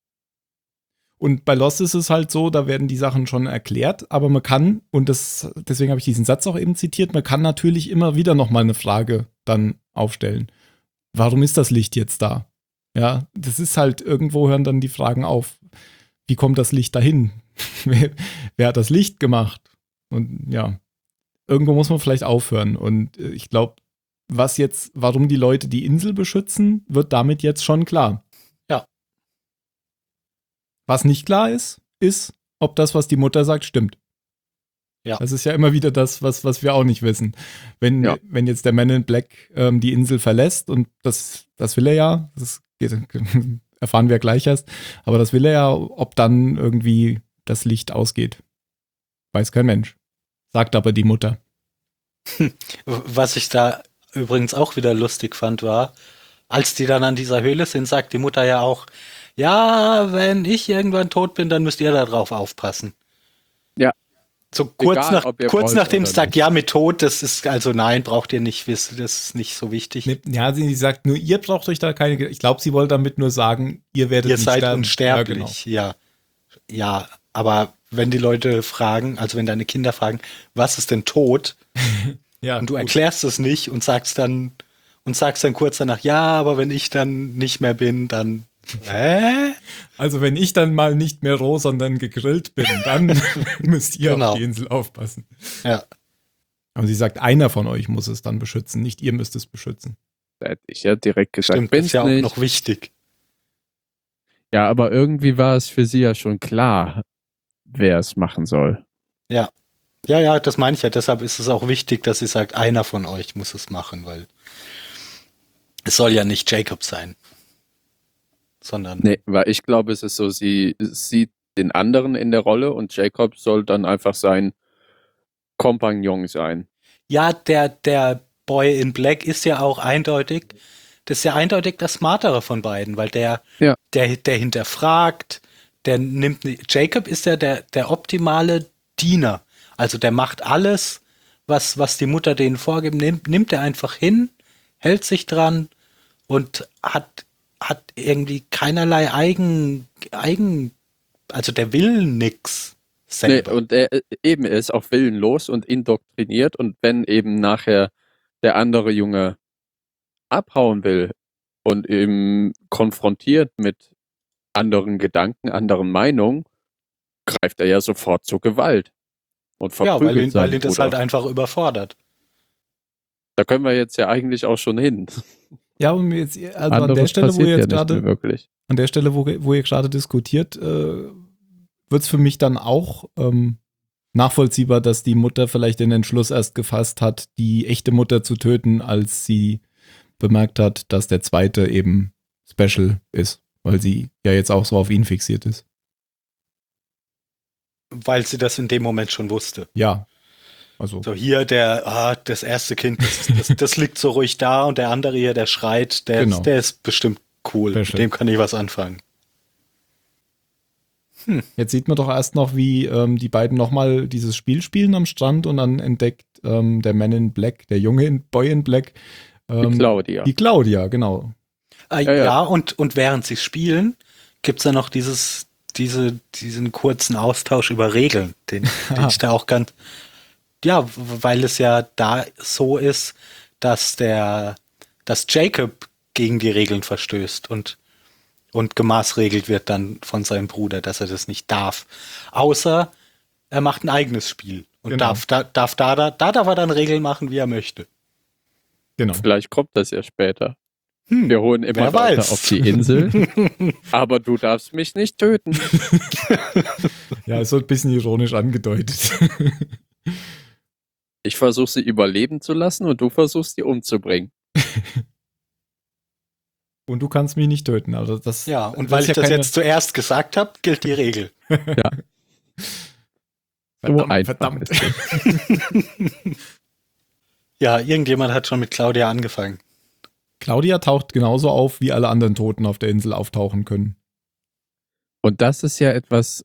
Speaker 3: Und bei Lost ist es halt so, da werden die Sachen schon erklärt, aber man kann, und deswegen habe ich diesen Satz auch eben zitiert, man kann natürlich immer wieder nochmal eine Frage dann aufstellen. Warum ist das Licht jetzt da? Ja, das ist halt, irgendwo hören dann die Fragen auf. Wie kommt das Licht dahin? Wer hat das Licht gemacht? Und ja, irgendwo muss man vielleicht aufhören. Und ich glaube, warum die Leute die Insel beschützen, wird damit jetzt schon klar.
Speaker 2: Ja.
Speaker 3: Was nicht klar ist, ob das, was die Mutter sagt, stimmt.
Speaker 2: Ja.
Speaker 3: Das ist ja immer wieder das, was wir auch nicht wissen. Wenn jetzt der Man in Black die Insel verlässt, und das will er ja, erfahren wir gleich erst, aber das will er ja, ob dann irgendwie das Licht ausgeht. Weiß kein Mensch. Sagt aber die Mutter.
Speaker 2: Was ich da übrigens auch wieder lustig fand, war, als die dann an dieser Höhle sind, sagt die Mutter ja auch, ja, wenn ich irgendwann tot bin, dann müsst ihr da drauf aufpassen.
Speaker 1: Ja.
Speaker 2: So kurz nachdem es sagt, ja, mit Tod, das ist, also nein, braucht ihr nicht wissen, das ist nicht so wichtig.
Speaker 3: Ja, sie sagt nur, ihr braucht euch da keine, ich glaube, sie wollte damit nur sagen, ihr werdet nicht sterben.
Speaker 2: Ihr seid unsterblich, ja. Ja, aber wenn die Leute fragen, also wenn deine Kinder fragen, was ist denn Tod?
Speaker 3: Ja,
Speaker 2: und du erklärst es nicht und sagst dann kurz danach, ja, aber wenn ich dann nicht mehr bin, dann
Speaker 3: Also wenn ich dann mal nicht mehr roh, sondern gegrillt bin, dann müsst ihr auf die Insel aufpassen.
Speaker 2: Ja.
Speaker 3: Und sie sagt, einer von euch muss es dann beschützen, nicht ihr müsst es beschützen.
Speaker 1: Da hätte ich ja direkt gesagt,
Speaker 2: stimmt, ist ja auch noch wichtig.
Speaker 1: Ja, aber irgendwie war es für sie ja schon klar, wer es machen soll.
Speaker 2: Ja. Ja, das meine ich ja. Deshalb ist es auch wichtig, dass sie sagt, einer von euch muss es machen, weil es soll ja nicht Jacob sein. Sondern.
Speaker 1: Nee, weil ich glaube, es ist so, sie sieht den anderen in der Rolle und Jacob soll dann einfach sein Kompagnon sein.
Speaker 2: Ja, der Boy in Black ist ja auch eindeutig, das ist ja eindeutig der Smartere von beiden, weil der hinterfragt, Jacob ist ja der optimale Diener. Also der macht alles, was die Mutter denen vorgibt, nimmt er einfach hin, hält sich dran und hat irgendwie keinerlei also der will nix selber.
Speaker 1: Nee, und er ist auch willenlos und indoktriniert, und wenn eben nachher der andere Junge abhauen will und eben konfrontiert mit anderen Gedanken, anderen Meinungen, greift er ja sofort zur Gewalt und
Speaker 2: Ja, weil
Speaker 1: verprügelt
Speaker 2: ihn
Speaker 1: seinen
Speaker 2: das
Speaker 1: Bruder.
Speaker 2: halt einfach überfordert.
Speaker 1: Da können wir jetzt ja eigentlich auch schon hin.
Speaker 3: Ja, und jetzt, also an
Speaker 1: Anderes
Speaker 3: der Stelle, wo
Speaker 1: passiert
Speaker 3: ihr
Speaker 1: ja
Speaker 3: jetzt
Speaker 1: nicht mehr
Speaker 3: gerade,
Speaker 1: wirklich.
Speaker 3: an der Stelle, wo ihr gerade diskutiert, wird es für mich dann auch nachvollziehbar, dass die Mutter vielleicht den Entschluss erst gefasst hat, die echte Mutter zu töten, als sie bemerkt hat, dass der zweite eben special ist, weil sie ja jetzt auch so auf ihn fixiert ist.
Speaker 2: Weil sie das in dem Moment schon wusste.
Speaker 3: Ja, also
Speaker 2: So hier das erste Kind, das liegt so ruhig da und der andere hier, der schreit,
Speaker 3: Genau.
Speaker 2: der ist bestimmt cool.
Speaker 3: Special.
Speaker 2: Mit dem kann ich was anfangen.
Speaker 3: jetzt sieht man doch erst noch, wie die beiden nochmal dieses Spiel spielen am Strand und dann entdeckt der Man in Black, der junge Boy in Black,
Speaker 1: Die Claudia.
Speaker 3: die Claudia, genau.
Speaker 2: Ja, und während sie spielen, gibt's da noch diesen kurzen Austausch über Regeln, den ich da auch ganz, ja, weil es ja da so ist, dass Jacob gegen die Regeln verstößt und gemaßregelt wird dann von seinem Bruder, dass er das nicht darf. Außer er macht ein eigenes Spiel und
Speaker 3: Genau.
Speaker 2: darf er dann Regeln machen, wie er möchte.
Speaker 3: Genau.
Speaker 1: Vielleicht kommt das ja später. Wir holen immer
Speaker 2: wer
Speaker 1: weiter
Speaker 2: weiß.
Speaker 1: auf die Insel. Aber du darfst mich nicht töten.
Speaker 3: Ja, ist so ein bisschen ironisch angedeutet.
Speaker 1: Ich versuche sie überleben zu lassen und du versuchst sie umzubringen.
Speaker 3: Und du kannst mich nicht töten. Also das,
Speaker 2: Ja, und weil ich das
Speaker 3: keine-
Speaker 2: jetzt zuerst gesagt habe, gilt die Regel.
Speaker 1: So einfach ist es.
Speaker 2: Ja, irgendjemand hat schon mit Claudia angefangen.
Speaker 3: Claudia taucht genauso auf, wie alle anderen Toten auf der Insel auftauchen können.
Speaker 1: Und das ist ja etwas,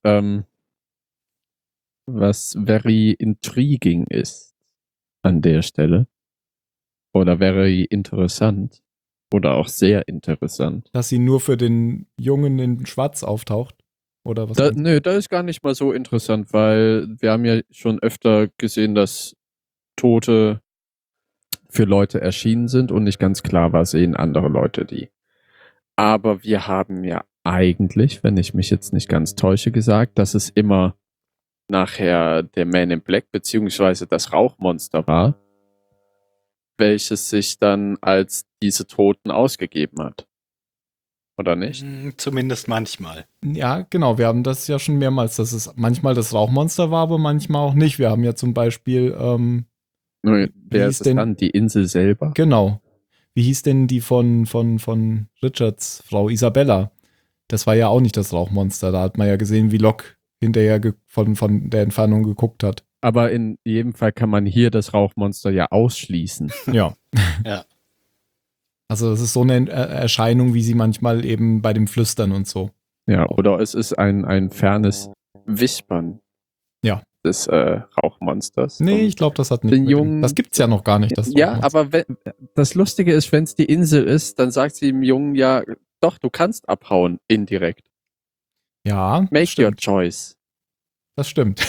Speaker 1: was very intriguing ist an der Stelle. Oder very interessant. Oder auch sehr interessant.
Speaker 3: Dass sie nur für den Jungen in Schwarz auftaucht. Oder was?
Speaker 1: Nö, das ist gar nicht mal so interessant, weil wir haben ja schon öfter gesehen, dass Tote für Leute erschienen sind und nicht ganz klar war, sehen andere Leute die. Aber wir haben ja eigentlich, wenn ich mich jetzt nicht ganz täusche, gesagt, dass es immer nachher der Man in Black beziehungsweise das Rauchmonster war, welches sich dann als diese Toten ausgegeben hat. Oder nicht?
Speaker 2: Zumindest manchmal.
Speaker 3: Ja, genau. Wir haben das ja schon mehrmals, dass es manchmal das Rauchmonster war, aber manchmal auch nicht. Wir haben ja zum Beispiel,
Speaker 1: Nur, wer
Speaker 3: hieß
Speaker 1: ist es
Speaker 3: denn-
Speaker 1: dann? Die Insel selber?
Speaker 3: genau. Wie hieß denn die von Richards Frau Isabella? Das war ja auch nicht das Rauchmonster. Da hat man ja gesehen, wie Locke hinterher von der Entfernung geguckt hat.
Speaker 1: Aber in jedem Fall kann man hier das Rauchmonster ja ausschließen.
Speaker 3: Ja.
Speaker 2: Ja.
Speaker 3: Also das ist so eine Erscheinung, wie sie manchmal eben bei dem Flüstern und so.
Speaker 1: Ja, oder es ist ein fernes Wispern
Speaker 3: Ja.
Speaker 1: des Rauchmonsters.
Speaker 3: Nee,
Speaker 1: Und
Speaker 3: ich glaube, das hat nicht.
Speaker 1: den
Speaker 3: mit dem-
Speaker 1: Jungen-
Speaker 3: Das gibt's ja noch gar nicht. Das
Speaker 1: ja,
Speaker 3: Rauchmonster.
Speaker 1: aber das Lustige ist, wenn es die Insel ist, dann sagt sie dem Jungen ja, doch, du kannst abhauen, indirekt.
Speaker 3: Ja,
Speaker 1: Make your
Speaker 3: stimmt.
Speaker 1: choice.
Speaker 3: Das stimmt.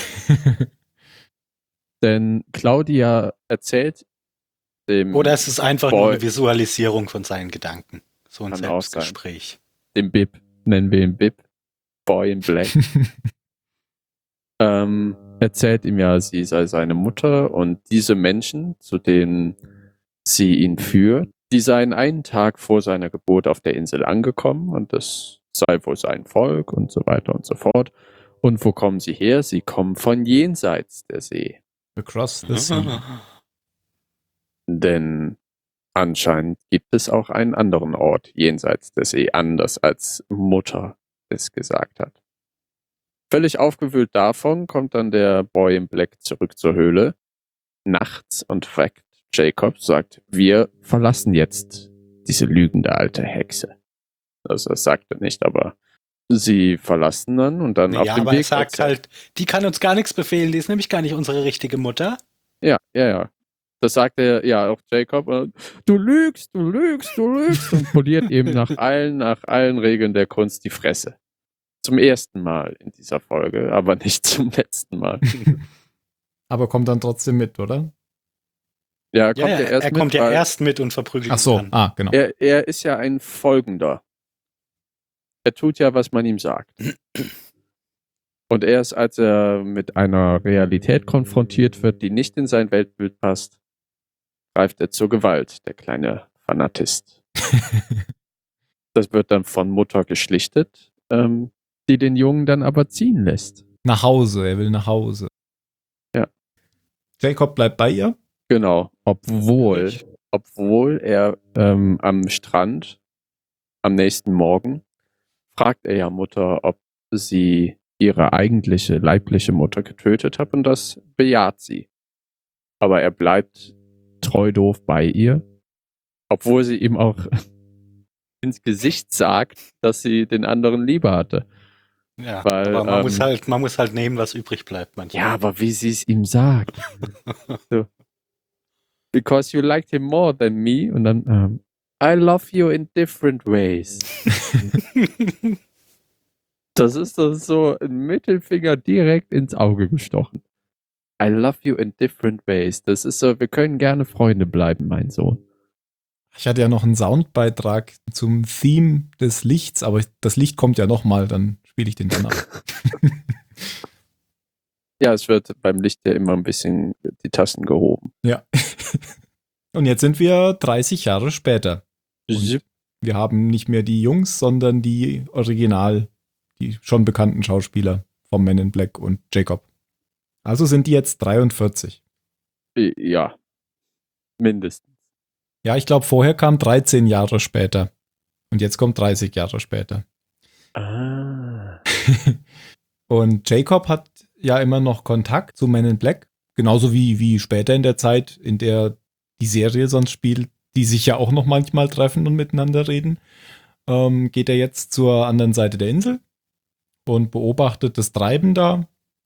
Speaker 1: Denn Claudia erzählt dem,
Speaker 2: Oder es ist einfach nur
Speaker 1: Boy.
Speaker 2: eine Visualisierung von seinen Gedanken. So ein
Speaker 1: Kann auch sein.
Speaker 2: Selbstgespräch.
Speaker 1: dem Bib, nennen wir ihn Bib, Boy in Black, erzählt ihm ja, sie sei seine Mutter und diese Menschen, zu denen sie ihn führt, die seien einen Tag vor seiner Geburt auf der Insel angekommen und das sei wohl sein Volk und so weiter und so fort. Und wo kommen sie her? Sie kommen von jenseits der See.
Speaker 3: Across the sea.
Speaker 1: Denn anscheinend gibt es auch einen anderen Ort jenseits der See, anders als Mutter es gesagt hat. Völlig aufgewühlt davon kommt dann der Boy in Black zurück zur Höhle nachts und weckt Jacob, sagt, wir verlassen jetzt diese lügende alte Hexe. Also das sagt er nicht, aber sie verlassen dann und dann auf
Speaker 2: Ja,
Speaker 1: dem
Speaker 2: aber
Speaker 1: Weg.
Speaker 2: er sagt halt, die kann uns gar nichts befehlen, die ist nämlich gar nicht unsere richtige Mutter.
Speaker 1: Ja. Das sagt er ja auch Jacob. Du lügst und poliert eben nach allen Regeln der Kunst die Fresse. Zum ersten Mal in dieser Folge, aber nicht zum letzten Mal.
Speaker 3: Aber kommt dann trotzdem mit, oder?
Speaker 1: Ja,
Speaker 2: Ja, er kommt ja
Speaker 1: weil
Speaker 2: erst mit und verprügelt
Speaker 3: Ach so,
Speaker 2: ihn dann.
Speaker 3: genau.
Speaker 1: er ist ja ein Folgender. Er tut ja, was man ihm sagt. Und erst als er mit einer Realität konfrontiert wird, die nicht in sein Weltbild passt, greift er zur Gewalt, der kleine Fanatist. Das wird dann von Mutter geschlichtet, die den Jungen dann aber ziehen lässt.
Speaker 3: Nach Hause, er will nach Hause.
Speaker 1: Ja.
Speaker 3: Jacob bleibt bei ihr.
Speaker 1: Genau, obwohl er am Strand am nächsten Morgen fragt er ja Mutter, ob sie ihre eigentliche leibliche Mutter getötet hat, und das bejaht sie. Aber er bleibt treu doof bei ihr, obwohl sie ihm auch ins Gesicht sagt, dass sie den anderen lieber hatte.
Speaker 2: Ja,
Speaker 1: Weil,
Speaker 2: aber man muss halt nehmen, was übrig bleibt manchmal.
Speaker 1: Ja, aber wie sie es ihm sagt. So. Because you liked him more than me. Und dann, I love you in different ways. Das ist so ein Mittelfinger direkt ins Auge gestochen. I love you in different ways. Das ist so, wir können gerne Freunde bleiben, mein Sohn.
Speaker 3: Ich hatte ja noch einen Soundbeitrag zum Theme des Lichts, aber das Licht kommt ja nochmal, dann spiele ich den dann ab.
Speaker 1: Ja, es wird beim Licht ja immer ein bisschen die Tasten gehoben.
Speaker 3: Ja. Und jetzt sind wir 30 Jahre später. Und wir haben nicht mehr die Jungs, sondern die die schon bekannten Schauspieler vom Men in Black und Jacob. Also sind die jetzt 43.
Speaker 1: Ja, mindestens.
Speaker 3: Ja, ich glaube, vorher kam 13 Jahre später. Und jetzt kommt 30 Jahre später.
Speaker 1: Ah.
Speaker 3: Und Jacob hat ja immer noch Kontakt zu Men in Black. Genauso wie später in der Zeit, in der die Serie sonst spielt, die sich ja auch noch manchmal treffen und miteinander reden. Geht er jetzt zur anderen Seite der Insel und beobachtet das Treiben da.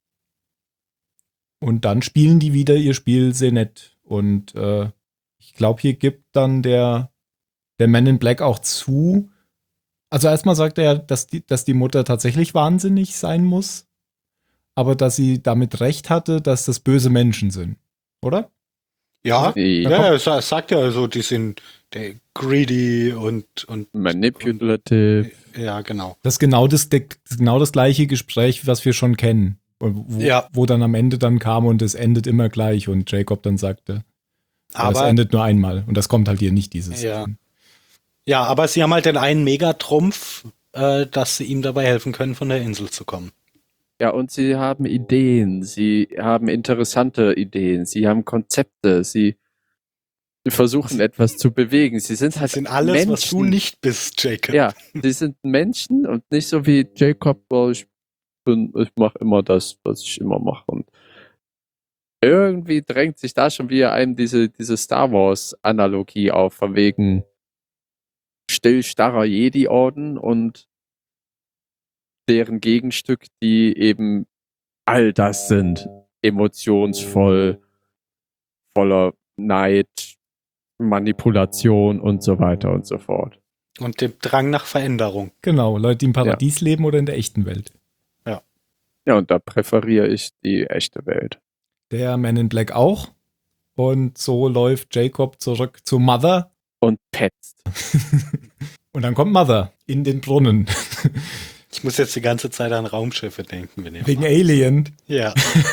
Speaker 3: Und dann spielen die wieder ihr Spiel sehr nett. Und ich glaube, hier gibt dann der Man in Black auch zu. Also erstmal sagt er, dass die Mutter tatsächlich wahnsinnig sein muss, aber dass sie damit recht hatte, dass das böse Menschen sind. Oder?
Speaker 2: Ja,
Speaker 1: Ja.
Speaker 2: er sagt ja also, die sind greedy und
Speaker 1: Manipulative.
Speaker 2: ja, genau.
Speaker 3: Das ist genau das gleiche Gespräch, was wir schon kennen. Wo dann am Ende dann kam und es endet immer gleich und Jacob dann sagte, es endet nur einmal. Und das kommt halt hier nicht, dieses.
Speaker 2: Ja, aber sie haben halt den einen Megatrumpf, dass sie ihm dabei helfen können, von der Insel zu kommen.
Speaker 1: Ja, und sie haben Ideen, sie haben interessante Ideen, sie haben Konzepte, sie versuchen etwas zu bewegen. Sie sind halt
Speaker 2: alles,
Speaker 1: Menschen.
Speaker 2: was du nicht bist, Jacob.
Speaker 1: Ja, sie sind Menschen und nicht so wie Jacob, ich mache immer das, was ich immer mache. Und irgendwie drängt sich da schon wieder einem diese Star Wars-Analogie auf, von wegen stillstarrer Jedi-Orden und deren Gegenstück, die eben all das sind. Emotionsvoll, voller Neid, Manipulation und so weiter und so fort.
Speaker 2: Und dem Drang nach Veränderung.
Speaker 3: Genau, Leute, die im Paradies leben oder in der echten Welt.
Speaker 2: Ja.
Speaker 1: Ja, und da präferiere ich die echte Welt.
Speaker 3: Der Man in Black auch. Und so läuft Jacob zurück zu Mother.
Speaker 1: Und petzt.
Speaker 3: Und dann kommt Mother in den Brunnen.
Speaker 2: Ich muss jetzt die ganze Zeit an Raumschiffe denken.
Speaker 3: Wegen Alien.
Speaker 2: Ja.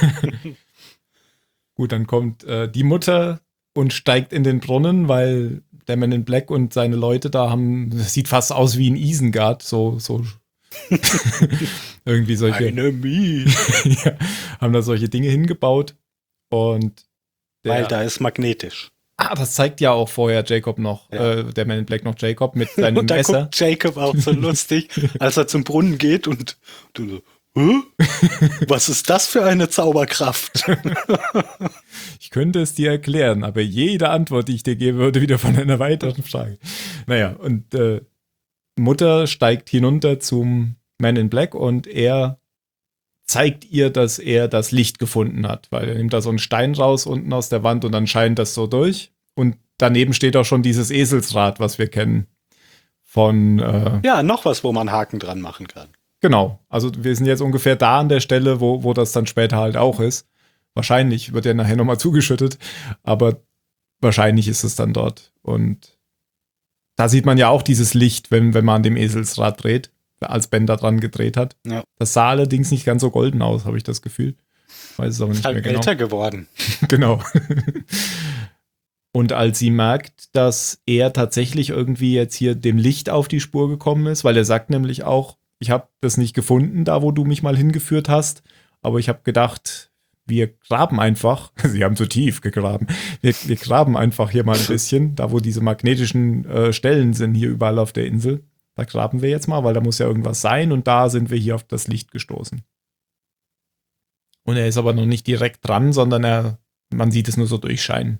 Speaker 3: Gut, dann kommt die Mutter und steigt in den Brunnen, weil der Man in Black und seine Leute da haben, das sieht fast aus wie ein Isengard, so irgendwie solche.
Speaker 2: Enemy.
Speaker 3: Ja, haben da solche Dinge hingebaut. Und
Speaker 2: weil da ist magnetisch.
Speaker 3: Das zeigt ja auch vorher Jacob noch, der Man in Black noch Jacob mit seinem
Speaker 2: und da
Speaker 3: Messer.
Speaker 2: Guckt Jacob auch so lustig, als er zum Brunnen geht und du so, was ist das für eine Zauberkraft?
Speaker 3: Ich könnte es dir erklären, aber jede Antwort, die ich dir gebe, würde wieder von einer weiteren Frage. Naja, und Mutter steigt hinunter zum Man in Black und er zeigt ihr, dass er das Licht gefunden hat, weil er nimmt da so einen Stein raus unten aus der Wand und dann scheint das so durch. Und daneben steht auch schon dieses Eselsrad, was wir kennen. Von
Speaker 2: ja, noch was, wo man Haken dran machen kann.
Speaker 3: Genau, also wir sind jetzt ungefähr da an der Stelle, wo das dann später halt auch ist. Wahrscheinlich wird ja nachher nochmal zugeschüttet, aber wahrscheinlich ist es dann dort. Und da sieht man ja auch dieses Licht, wenn man an dem Eselsrad dreht, als Ben da dran gedreht hat.
Speaker 2: Ja.
Speaker 3: Das sah allerdings nicht ganz so golden aus, habe ich das Gefühl. Weiß es aber nicht
Speaker 2: Ist halt
Speaker 3: mehr genau.
Speaker 2: älter geworden.
Speaker 3: Genau. Und als sie merkt, dass er tatsächlich irgendwie jetzt hier dem Licht auf die Spur gekommen ist, weil er sagt nämlich auch, ich habe das nicht gefunden, da wo du mich mal hingeführt hast, aber ich habe gedacht, wir graben einfach, sie haben zu tief gegraben, wir graben einfach hier mal ein bisschen, da wo diese magnetischen Stellen sind hier überall auf der Insel, da graben wir jetzt mal, weil da muss ja irgendwas sein und da sind wir hier auf das Licht gestoßen. Und er ist aber noch nicht direkt dran, sondern man sieht es nur so durchscheinen.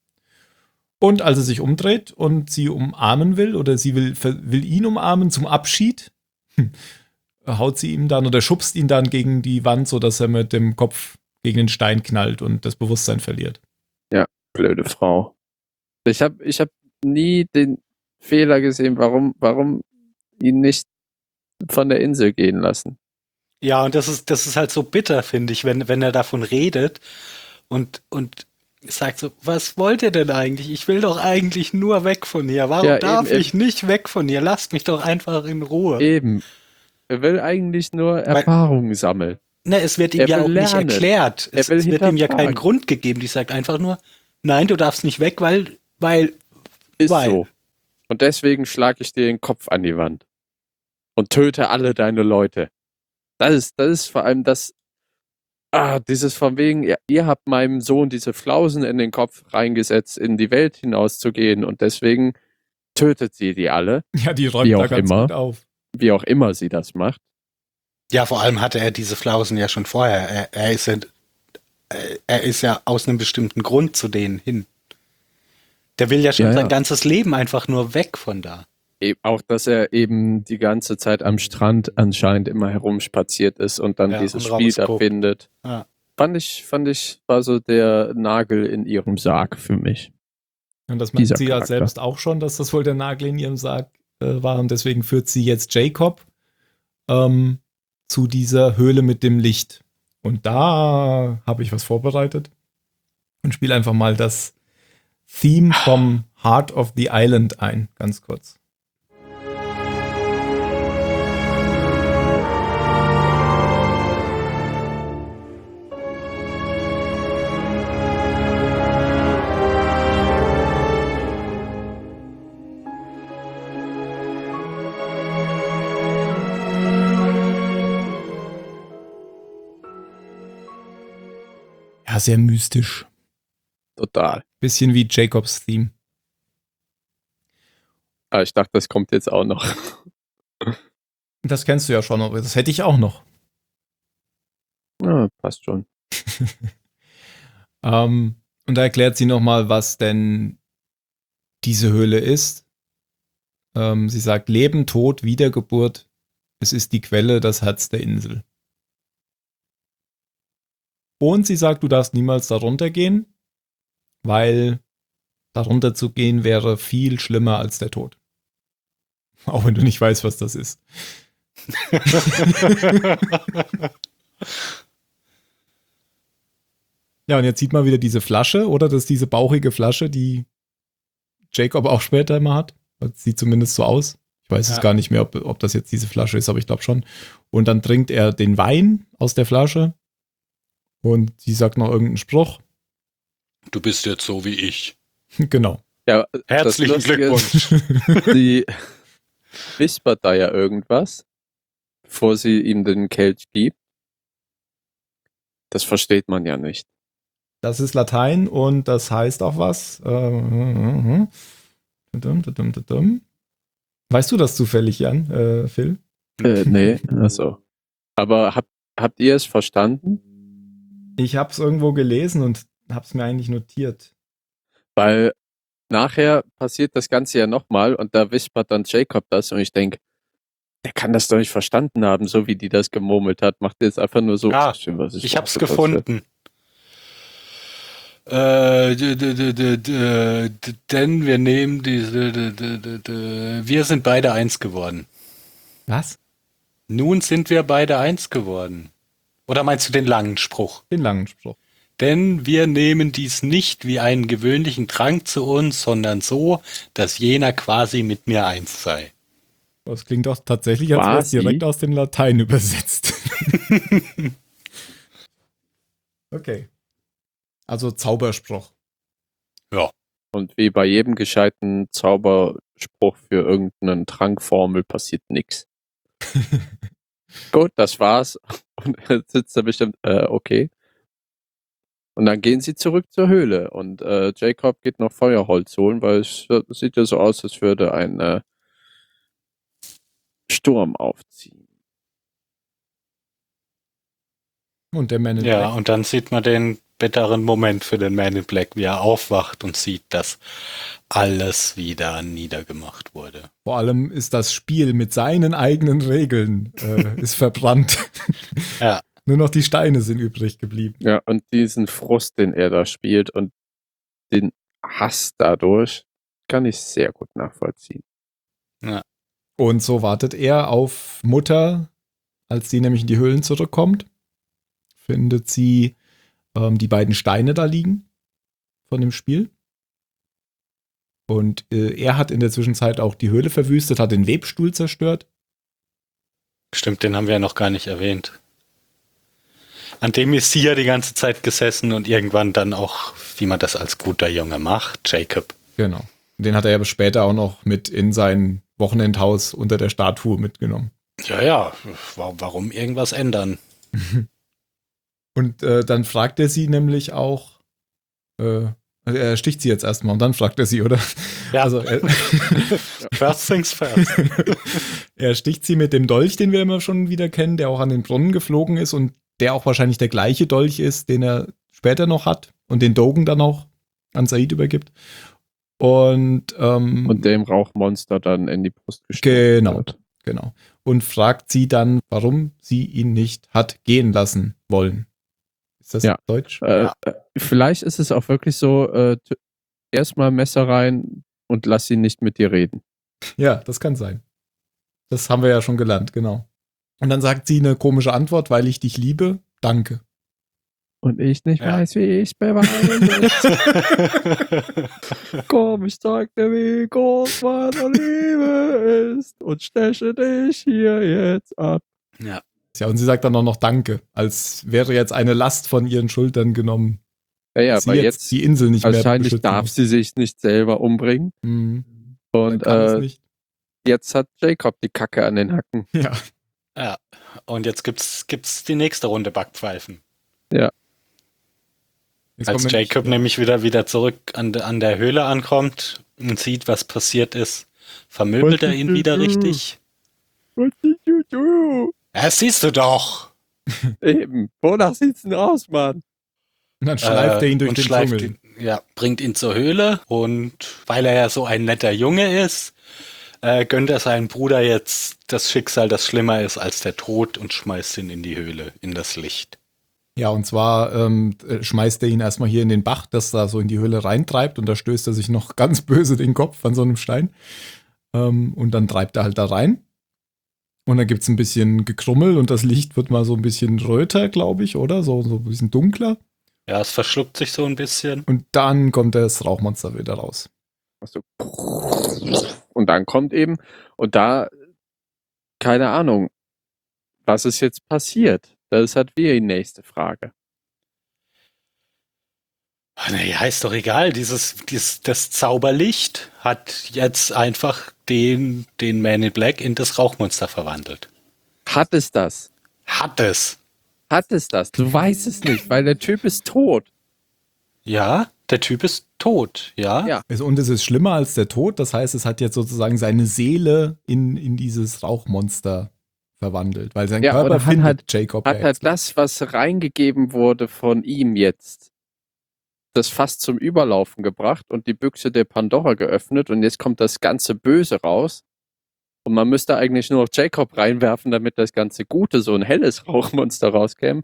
Speaker 3: Und als er sich umdreht und sie umarmen will, oder sie will ihn umarmen zum Abschied, haut sie ihm dann oder schubst ihn dann gegen die Wand, sodass er mit dem Kopf gegen den Stein knallt und das Bewusstsein verliert.
Speaker 1: Ja, blöde Frau. Ich hab nie den Fehler gesehen, warum ihn nicht von der Insel gehen lassen.
Speaker 2: Ja, und das ist halt so bitter, finde ich, wenn er davon redet und sagt so, was wollt ihr denn eigentlich? Ich will doch eigentlich nur weg von hier. Warum
Speaker 1: Ja,
Speaker 2: darf
Speaker 1: eben.
Speaker 2: ich nicht weg von hier? Lasst mich doch einfach in Ruhe.
Speaker 1: Eben. Er will eigentlich nur Erfahrungen sammeln.
Speaker 2: Ne, es wird ihm
Speaker 1: Er
Speaker 2: ja
Speaker 1: will
Speaker 2: auch nicht
Speaker 1: lernen.
Speaker 2: erklärt.
Speaker 1: Er
Speaker 2: Es
Speaker 1: will
Speaker 2: wird ihm ja keinen
Speaker 1: hinterfragen.
Speaker 2: Grund gegeben. Die sagt einfach nur, nein, du darfst nicht weg, weil
Speaker 1: Ist
Speaker 2: Weil.
Speaker 1: so. Und deswegen schlage ich dir den Kopf an die Wand. Und töte alle deine Leute. Das ist vor allem das, dieses von wegen, ihr habt meinem Sohn diese Flausen in den Kopf reingesetzt, in die Welt hinauszugehen und deswegen tötet sie die alle,
Speaker 3: Ja, die räumt
Speaker 1: Wie
Speaker 3: da
Speaker 1: auch
Speaker 3: ganz
Speaker 1: immer.
Speaker 3: gut auf.
Speaker 1: wie auch immer sie das macht.
Speaker 2: ja, vor allem hatte er diese Flausen ja schon vorher. Er ist ja aus einem bestimmten Grund zu denen hin. Der will ja schon
Speaker 1: Ja,
Speaker 2: sein
Speaker 1: ja.
Speaker 2: ganzes Leben einfach nur weg von da.
Speaker 1: Auch, dass er eben die ganze Zeit am Strand anscheinend immer herumspaziert ist und dann
Speaker 2: Ja,
Speaker 1: dieses
Speaker 2: und
Speaker 1: Spiel da
Speaker 2: rausguckt.
Speaker 1: findet.
Speaker 2: Ja.
Speaker 1: Fand ich, war so der Nagel in ihrem Sarg für mich.
Speaker 3: Und das meint
Speaker 1: Dieser
Speaker 3: sie ja
Speaker 1: Charakter.
Speaker 3: selbst auch schon, dass das wohl der Nagel in ihrem Sarg war. Und deswegen führt sie jetzt Jacob zu dieser Höhle mit dem Licht. Und da habe ich was vorbereitet und spiele einfach mal das Theme vom Heart of the Island ein, ganz kurz. Ja, sehr mystisch.
Speaker 1: Total.
Speaker 3: Bisschen wie Jacobs Theme.
Speaker 1: Aber ich dachte, das kommt jetzt auch noch.
Speaker 3: Das kennst du ja schon, aber das hätte ich auch noch.
Speaker 1: Ja, passt schon.
Speaker 3: Und da erklärt sie nochmal, was denn diese Höhle ist. Sie sagt, Leben, Tod, Wiedergeburt. Es ist die Quelle, das Herz der Insel. Und sie sagt, du darfst niemals darunter gehen, weil darunter zu gehen wäre viel schlimmer als der Tod. Auch wenn du nicht weißt, was das ist. Ja, und jetzt sieht man wieder diese Flasche, oder? Das ist diese bauchige Flasche, die Jacob auch später immer hat. Das sieht zumindest so aus. Ich weiß
Speaker 2: Ja.
Speaker 3: es gar nicht mehr, ob das jetzt diese Flasche ist, aber ich glaube schon. Und dann trinkt er den Wein aus der Flasche. Und sie sagt noch irgendeinen Spruch.
Speaker 2: Du bist jetzt so wie ich.
Speaker 3: Genau.
Speaker 1: Ja,
Speaker 2: Herzlichen
Speaker 1: das Lustige ist,
Speaker 2: Glückwunsch.
Speaker 1: Sie wispert da ja irgendwas, bevor sie ihm den Kelch gibt. Das versteht man ja nicht.
Speaker 3: Das ist Latein und das heißt auch was. Weißt du das zufällig, Jan, Phil?
Speaker 1: Nee, also. Aber habt ihr es verstanden?
Speaker 3: Ich habe es irgendwo gelesen und habe es mir eigentlich notiert.
Speaker 1: Weil nachher passiert das Ganze ja nochmal und da wispert dann Jacob das und ich denke, der kann das doch nicht verstanden haben, so wie die das gemurmelt hat. Macht jetzt einfach nur so.
Speaker 2: Ah,
Speaker 1: Schön, was
Speaker 2: Ich hab's
Speaker 1: dachte,
Speaker 2: gefunden. Denn wir nehmen wir sind beide eins geworden.
Speaker 3: Was?
Speaker 2: Nun sind wir beide eins geworden. Oder meinst du den langen Spruch?
Speaker 3: Den langen Spruch.
Speaker 2: denn wir nehmen dies nicht wie einen gewöhnlichen Trank zu uns, sondern so, dass jener quasi mit mir eins sei.
Speaker 3: Das klingt doch tatsächlich, als wäre es
Speaker 1: Quasi.
Speaker 3: direkt aus dem Latein übersetzt. Okay. Also Zauberspruch.
Speaker 2: Ja.
Speaker 1: Und wie bei jedem gescheiten Zauberspruch für irgendeine Trankformel passiert nichts. Gut, das war's. Und jetzt sitzt er bestimmt, okay. Und dann gehen sie zurück zur Höhle und Jacob geht noch Feuerholz holen, weil es sieht ja so aus, als würde ein Sturm aufziehen.
Speaker 3: Und der Man in
Speaker 2: Ja,
Speaker 3: Black.
Speaker 2: und dann sieht man den bitteren Moment für den Man in Black, wie er aufwacht und sieht, dass alles wieder niedergemacht wurde.
Speaker 3: Vor allem ist das Spiel mit seinen eigenen Regeln ist verbrannt.
Speaker 2: Ja.
Speaker 3: Nur noch die Steine sind übrig geblieben.
Speaker 1: Ja, und diesen Frust, den er da spielt und den Hass dadurch, kann ich sehr gut nachvollziehen.
Speaker 3: Und so wartet er auf Mutter, als sie nämlich in die Höhlen zurückkommt. Findet sie die beiden Steine da liegen von dem Spiel. Und er hat in der Zwischenzeit auch die Höhle verwüstet, hat den Webstuhl zerstört.
Speaker 2: Stimmt, den haben wir ja noch gar nicht erwähnt. An dem ist sie ja die ganze Zeit gesessen und irgendwann dann auch, wie man das als guter Junge macht, Jacob.
Speaker 3: Genau. Den hat er ja später auch noch mit in sein Wochenendhaus unter der Statue mitgenommen.
Speaker 2: Ja, warum irgendwas ändern?
Speaker 3: Und dann fragt er sie nämlich auch, er sticht sie jetzt erstmal und dann fragt er sie, oder?
Speaker 2: Ja.
Speaker 3: Also
Speaker 2: First things first.
Speaker 3: er sticht sie mit dem Dolch, den wir immer schon wieder kennen, der auch an den Brunnen geflogen ist und der auch wahrscheinlich der gleiche Dolch ist, den er später noch hat und den Dogen dann auch an Said übergibt. Und
Speaker 1: dem Rauchmonster dann in die Brust gestoßen wird.
Speaker 3: Genau. Und fragt sie dann, warum sie ihn nicht hat gehen lassen wollen. Ist das Deutsch?
Speaker 1: Vielleicht ist es auch wirklich so, erstmal Messer rein und lass ihn nicht mit dir reden.
Speaker 3: Ja, das kann sein. Das haben wir ja schon gelernt, genau. Und dann sagt sie eine komische Antwort, weil ich dich liebe, danke.
Speaker 1: Und ich nicht weiß, wie ich beweise. Komm, ich zeig dir, wie groß meine Liebe ist und steche dich hier jetzt ab.
Speaker 2: Ja.
Speaker 3: Ja, und sie sagt dann auch noch Danke, als wäre jetzt eine Last von ihren Schultern genommen.
Speaker 1: Ja,
Speaker 3: sie
Speaker 1: weil
Speaker 3: jetzt die Insel nicht mehr
Speaker 1: wahrscheinlich
Speaker 3: beschützen
Speaker 1: darf
Speaker 3: muss.
Speaker 1: sie sich nicht selber umbringen.
Speaker 3: Mhm.
Speaker 1: Und
Speaker 3: Kann es nicht.
Speaker 1: jetzt hat Jacob die Kacke an den Hacken.
Speaker 3: Ja.
Speaker 2: Ja. Und jetzt gibt's die nächste Runde Backpfeifen.
Speaker 1: Ja.
Speaker 3: Jetzt
Speaker 2: Als
Speaker 3: kommt
Speaker 2: Jacob nämlich wieder zurück an der Höhle ankommt und sieht, was passiert ist, vermöbelt er ihn wieder richtig.
Speaker 1: What did you do?
Speaker 2: Das siehst du doch.
Speaker 1: Eben. Wonach sieht's denn aus, Mann?
Speaker 3: Und dann schleift er ihn durch
Speaker 2: und
Speaker 3: den
Speaker 2: schleift
Speaker 3: Dschungel.
Speaker 2: ihn, bringt ihn zur Höhle und weil er ja so ein netter Junge ist, gönnt er seinem Bruder jetzt das Schicksal, das schlimmer ist als der Tod und schmeißt ihn in die Höhle, in das Licht.
Speaker 3: Ja, und zwar schmeißt er ihn erstmal hier in den Bach, das da so in die Höhle reintreibt und da stößt er sich noch ganz böse den Kopf an so einem Stein. Und dann treibt er halt da rein. Und dann gibt's ein bisschen Gekrummel und das Licht wird mal so ein bisschen röter, glaube ich, oder? So ein bisschen dunkler.
Speaker 2: Ja, es verschluckt sich so ein bisschen.
Speaker 3: Und dann kommt das Rauchmonster wieder raus.
Speaker 1: Also, und dann kommt eben, und da, keine Ahnung, was ist jetzt passiert? Das ist halt wieder die nächste Frage.
Speaker 2: Naja, ist doch egal. Das Zauberlicht hat jetzt einfach den Man in Black in das Rauchmonster verwandelt.
Speaker 1: Hat es das?
Speaker 2: Hat es.
Speaker 1: Hat es das? Du weißt es nicht, weil der Typ ist tot.
Speaker 2: Ja, der Typ ist tot, ja.
Speaker 1: Ja.
Speaker 3: Und es ist schlimmer als der Tod. Das heißt, es hat jetzt sozusagen seine Seele in dieses Rauchmonster verwandelt. Weil sein
Speaker 1: Ja,
Speaker 3: Körper
Speaker 1: und hat
Speaker 3: findet
Speaker 1: halt-
Speaker 3: Jacob
Speaker 1: Hat
Speaker 3: ja
Speaker 1: halt
Speaker 3: jetzt.
Speaker 1: das, was reingegeben wurde von ihm jetzt, das fast zum Überlaufen gebracht und die Büchse der Pandora geöffnet und jetzt kommt das ganze Böse raus. Und man müsste eigentlich nur noch Jacob reinwerfen, damit das ganze Gute, so ein helles Rauchmonster rauskäme.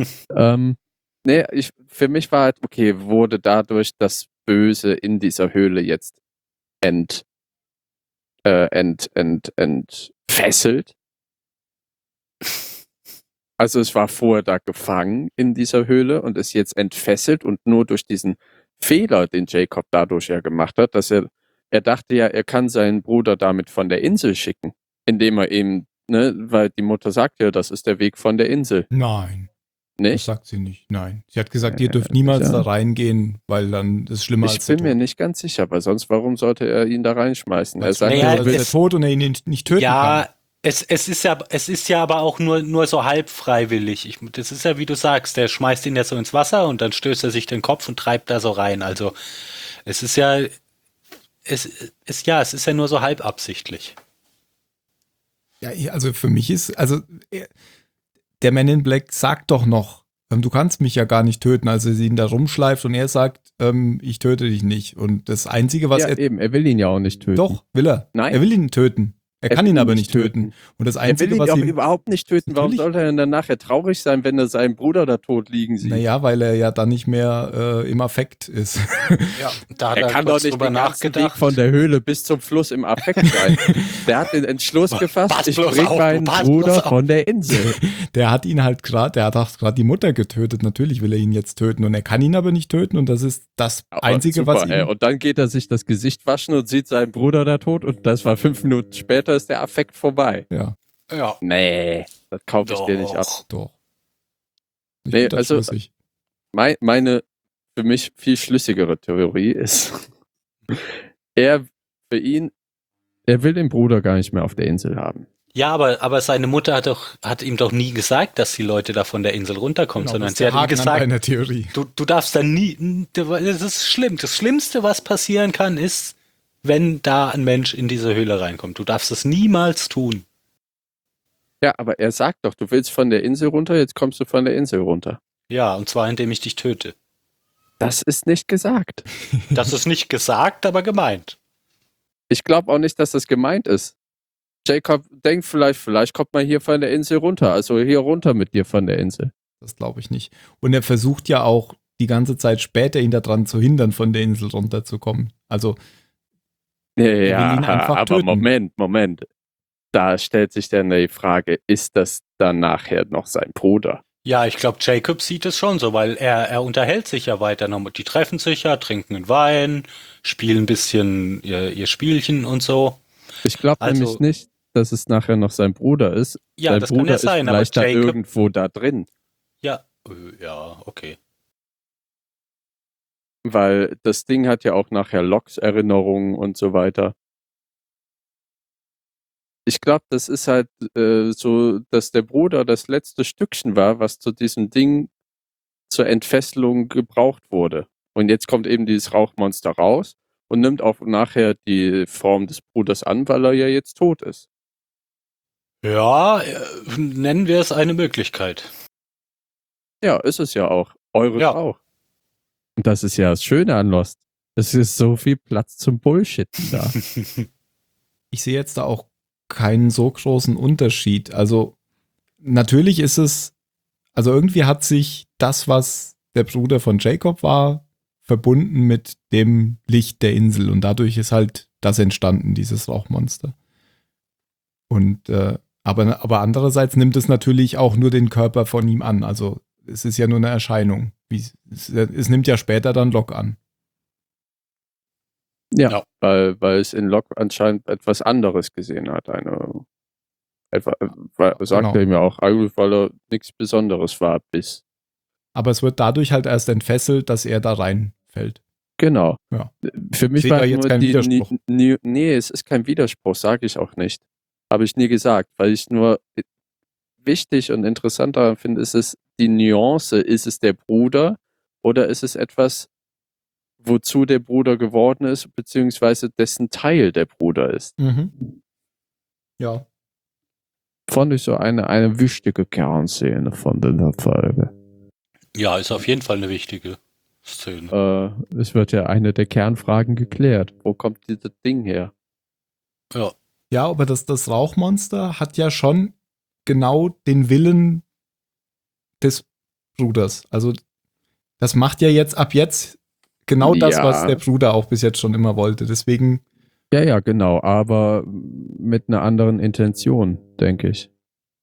Speaker 1: Für mich war halt, okay, wurde dadurch das Böse in dieser Höhle jetzt entfesselt. Also es war vorher da gefangen in dieser Höhle und ist jetzt entfesselt und nur durch diesen Fehler, den Jacob dadurch ja gemacht hat, dass er dachte ja, er kann seinen Bruder damit von der Insel schicken, indem er eben, ne, weil die Mutter sagt ja, das ist der Weg von der Insel,
Speaker 3: Nein, das
Speaker 1: nicht?
Speaker 3: sagt sie nicht. Nein. Sie hat gesagt, ihr dürft niemals da reingehen, weil dann ist es schlimmer
Speaker 1: Ich
Speaker 3: als der
Speaker 1: bin mir
Speaker 3: Tod.
Speaker 1: nicht ganz sicher, weil sonst warum sollte er ihn da reinschmeißen? Er
Speaker 3: Weil
Speaker 1: sagt,
Speaker 2: Naja,
Speaker 1: er will,
Speaker 3: der Tod und er ihn nicht töten kann.
Speaker 2: Ja, es ist ja aber auch nur so halb freiwillig. Das ist ja, wie du sagst, der schmeißt ihn ja so ins Wasser und dann stößt er sich den Kopf und treibt da so rein. Also es ist ja, es ist ja nur so halb absichtlich.
Speaker 3: Ja, also für mich ist, der Man in Black sagt doch noch, du kannst mich ja gar nicht töten, als er ihn da rumschleift und er sagt, ich töte dich nicht. Und das Einzige, was
Speaker 1: ja, eben, er will ihn ja auch nicht töten.
Speaker 3: Doch, will er.
Speaker 1: Nein.
Speaker 3: Er will ihn töten. Er kann
Speaker 1: will
Speaker 3: ihn aber nicht töten. Und das
Speaker 1: Er will
Speaker 3: Einzige,
Speaker 1: ihn
Speaker 3: was
Speaker 1: auch
Speaker 3: ihm,
Speaker 1: überhaupt nicht töten. Warum
Speaker 3: Natürlich.
Speaker 1: sollte er denn dann nachher traurig sein, wenn er seinen Bruder da tot liegen sieht?
Speaker 3: naja, weil er ja dann nicht mehr im Affekt ist.
Speaker 2: Ja, da hat
Speaker 1: Er kann
Speaker 2: kurz
Speaker 1: doch nicht
Speaker 2: drüber
Speaker 1: den ganzen Weg
Speaker 2: nachgedacht.
Speaker 1: von der Höhle bis zum Fluss im Affekt sein. Der hat den Entschluss gefasst,
Speaker 2: Pass
Speaker 1: ich
Speaker 2: bloß
Speaker 1: bring
Speaker 2: auf,
Speaker 1: meinen
Speaker 2: du pass
Speaker 1: Bruder
Speaker 2: bloß auf.
Speaker 1: von der Insel.
Speaker 3: Der hat gerade die Mutter getötet. Natürlich will er ihn jetzt töten und er kann ihn aber nicht töten und das ist das
Speaker 1: Aber
Speaker 3: Einzige,
Speaker 1: super,
Speaker 3: was ihm...
Speaker 1: Und dann geht er sich das Gesicht waschen und sieht seinen Bruder da tot und das war 5 Minuten später, ist der Affekt vorbei.
Speaker 3: Ja,
Speaker 2: Ja,
Speaker 1: Nee, das kaufe ich dir nicht ab.
Speaker 3: doch. Ich
Speaker 1: Nee,
Speaker 3: find das
Speaker 1: also-
Speaker 3: schlüssig.
Speaker 1: Meine für mich viel schlüssigere Theorie ist, er will den Bruder gar nicht mehr auf der Insel haben.
Speaker 2: Ja, aber seine Mutter hat ihm doch nie gesagt, dass die Leute da von der Insel runterkommen,
Speaker 3: Genau,
Speaker 2: sondern
Speaker 3: das ist
Speaker 2: sie
Speaker 3: der
Speaker 2: hat ihm
Speaker 3: Haken an
Speaker 2: gesagt,
Speaker 3: deiner Theorie.
Speaker 2: du darfst da nie, das ist schlimm. Das Schlimmste, was passieren kann, ist, wenn da ein Mensch in diese Höhle reinkommt. Du darfst es niemals tun.
Speaker 1: Ja, aber er sagt doch, du willst von der Insel runter, jetzt kommst du von der Insel runter.
Speaker 2: Ja, und zwar indem ich dich töte.
Speaker 1: Das ist nicht gesagt.
Speaker 2: Das ist nicht gesagt, aber gemeint.
Speaker 1: Ich glaube auch nicht, dass das gemeint ist. Jacob denkt vielleicht kommt man hier von der Insel runter. Also hier runter mit dir von der Insel.
Speaker 3: Das glaube ich nicht. Und er versucht ja auch die ganze Zeit später, ihn daran zu hindern, von der Insel runterzukommen. Also,
Speaker 1: Ja,
Speaker 3: will ihn einfach
Speaker 1: aber
Speaker 3: töten.
Speaker 1: Moment. Da stellt sich dann die Frage, ist das dann nachher noch sein Bruder?
Speaker 2: Ja, ich glaube, Jacob sieht es schon so, weil er unterhält sich ja weiter noch. Die treffen sich ja, trinken einen Wein, spielen ein bisschen ihr Spielchen und so.
Speaker 1: Ich glaube
Speaker 2: Also-
Speaker 1: nämlich nicht, dass es nachher noch sein Bruder ist.
Speaker 2: Ja,
Speaker 1: sein
Speaker 2: das kann
Speaker 1: Bruder
Speaker 2: ja sein,
Speaker 1: ist
Speaker 2: aber
Speaker 1: vielleicht da
Speaker 2: Jacob,
Speaker 1: irgendwo da drin.
Speaker 2: ja, okay.
Speaker 1: Weil das Ding hat ja auch nachher Locks Erinnerungen und so weiter. Ich glaube, das ist halt so, dass der Bruder das letzte Stückchen war, was zu diesem Ding zur Entfesselung gebraucht wurde. Und jetzt kommt eben dieses Rauchmonster raus und nimmt auch nachher die Form des Bruders an, weil er ja jetzt tot ist.
Speaker 2: Ja, nennen wir es eine Möglichkeit.
Speaker 1: Ja, ist es ja auch. Eures
Speaker 2: Ja.
Speaker 1: auch. Und das ist ja das Schöne an Lost. Es ist so viel Platz zum Bullshitten da.
Speaker 3: ich sehe jetzt da auch keinen so großen Unterschied. Also, natürlich ist es, also irgendwie hat sich das, was der Bruder von Jacob war, verbunden mit dem Licht der Insel und dadurch ist halt das entstanden, dieses Rauchmonster. Und aber andererseits nimmt es natürlich auch nur den Körper von ihm an. Also es ist ja nur eine Erscheinung. Es nimmt ja später dann Locke an.
Speaker 1: Ja,
Speaker 2: Ja.
Speaker 1: weil es in Locke anscheinend etwas anderes gesehen hat. Sagt er ihm ja auch, eigentlich, weil er nichts Besonderes war bis.
Speaker 3: Aber es wird dadurch halt erst entfesselt, dass er da reinfällt.
Speaker 1: Genau.
Speaker 3: Ja.
Speaker 1: Für mich
Speaker 3: Seht
Speaker 1: war
Speaker 3: da jetzt
Speaker 1: nur
Speaker 3: keinen Widerspruch?
Speaker 1: Nee, es ist kein Widerspruch, sage ich auch nicht. Habe ich nie gesagt, weil ich nur wichtig und interessant daran finde, ist es die Nuance, ist es der Bruder oder ist es etwas, wozu der Bruder geworden ist, beziehungsweise dessen Teil der Bruder ist.
Speaker 3: Mhm. Ja.
Speaker 1: Fand ich so eine wichtige Kernszene von der Folge.
Speaker 2: Ja, ist auf jeden Fall eine wichtige Szene.
Speaker 1: Es wird ja eine der Kernfragen geklärt. Wo kommt dieses Ding her?
Speaker 2: Ja.
Speaker 3: Ja, aber das Rauchmonster hat ja schon genau den Willen des Bruders. Also das macht ja jetzt ab jetzt genau das,
Speaker 1: Ja.
Speaker 3: was der Bruder auch bis jetzt schon immer wollte. Deswegen,
Speaker 1: Ja, genau, aber mit einer anderen Intention, denke ich.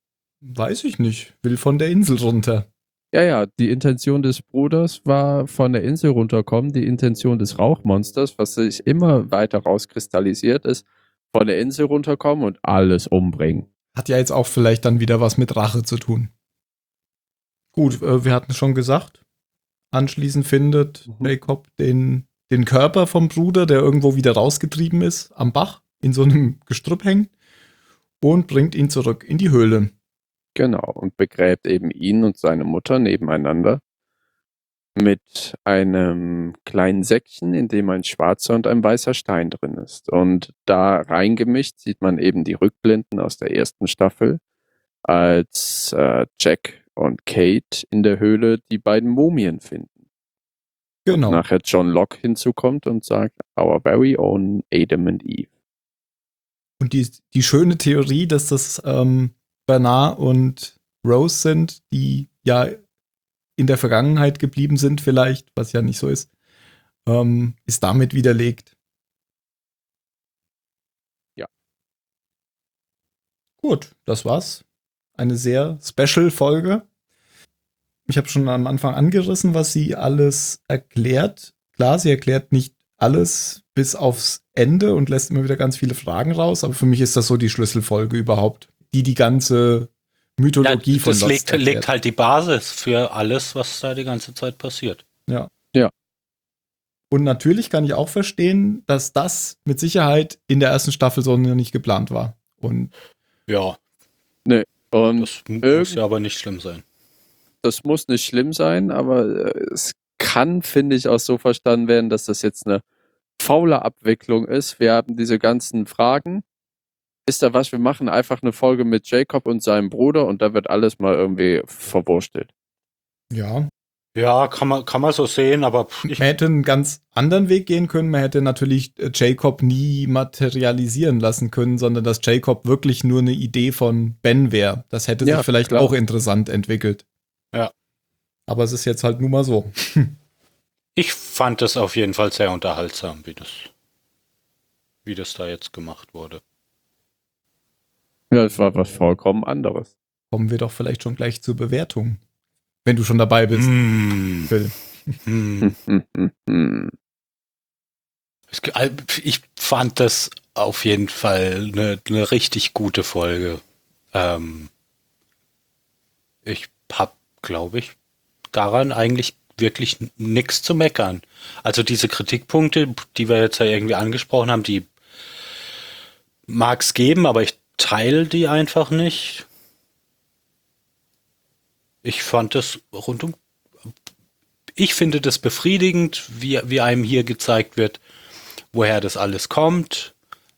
Speaker 3: Weiß ich nicht. Will von der Insel runter.
Speaker 1: Ja, die Intention des Bruders war von der Insel runterkommen. Die Intention des Rauchmonsters, was sich immer weiter rauskristallisiert, ist von der Insel runterkommen und alles umbringen.
Speaker 3: Hat ja jetzt auch vielleicht dann wieder was mit Rache zu tun. Gut, wir hatten schon gesagt, anschließend findet Jacob den Körper vom Bruder, der irgendwo wieder rausgetrieben ist, am Bach, in so einem Gestrüpp hängt und bringt ihn zurück in die Höhle.
Speaker 1: Genau, und begräbt eben ihn und seine Mutter nebeneinander mit einem kleinen Säckchen, in dem ein schwarzer und ein weißer Stein drin ist. Und da reingemischt sieht man eben die Rückblenden aus der ersten Staffel, als Jack und Kate in der Höhle die beiden Mumien finden.
Speaker 3: Genau.
Speaker 1: Und nachher John Locke hinzukommt und sagt, our very own Adam and Eve.
Speaker 3: Und die schöne Theorie, dass das Bernard und Rose sind, die ja in der Vergangenheit geblieben sind vielleicht, was ja nicht so ist damit widerlegt.
Speaker 1: Ja.
Speaker 3: Gut, das war's. Eine sehr Special-Folge. Ich habe schon am Anfang angerissen, was sie alles erklärt. Klar, sie erklärt nicht alles bis aufs Ende und lässt immer wieder ganz viele Fragen raus, aber für mich ist das so die Schlüsselfolge überhaupt, die ganze Mythologie von Lost
Speaker 2: das legt halt die Basis für alles, was da die ganze Zeit passiert.
Speaker 3: Ja.
Speaker 1: Ja.
Speaker 3: Und natürlich kann ich auch verstehen, dass das mit Sicherheit in der ersten Staffel so nicht geplant war. Und
Speaker 2: ja.
Speaker 1: Nee. Und
Speaker 2: das muss ja aber nicht schlimm sein.
Speaker 1: Das muss nicht schlimm sein, aber es kann, finde ich, auch so verstanden werden, dass das jetzt eine faule Abwicklung ist. Wir haben diese ganzen Fragen. Ist da was? Wir machen einfach eine Folge mit Jacob und seinem Bruder und da wird alles mal irgendwie verwurstelt.
Speaker 3: Ja.
Speaker 2: Ja, kann man so sehen, aber
Speaker 3: man hätte einen ganz anderen Weg gehen können. Man hätte natürlich Jacob nie materialisieren lassen können, sondern dass Jacob wirklich nur eine Idee von Ben wäre. Das hätte sich vielleicht auch interessant entwickelt.
Speaker 2: Ja.
Speaker 3: Aber es ist jetzt halt nun mal so.
Speaker 2: Ich fand das auf jeden Fall sehr unterhaltsam, wie das da jetzt gemacht wurde.
Speaker 1: Ja, es war was vollkommen anderes.
Speaker 3: Kommen wir doch vielleicht schon gleich zur Bewertung. Wenn du schon dabei bist, Phil.
Speaker 2: Ich fand das auf jeden Fall eine richtig gute Folge. Ich habe, glaube ich, daran eigentlich wirklich nichts zu meckern. Also diese Kritikpunkte, die wir jetzt ja irgendwie angesprochen haben, die mag es geben, aber ich teile die einfach nicht. Ich fand das ich finde das befriedigend, wie einem hier gezeigt wird, woher das alles kommt.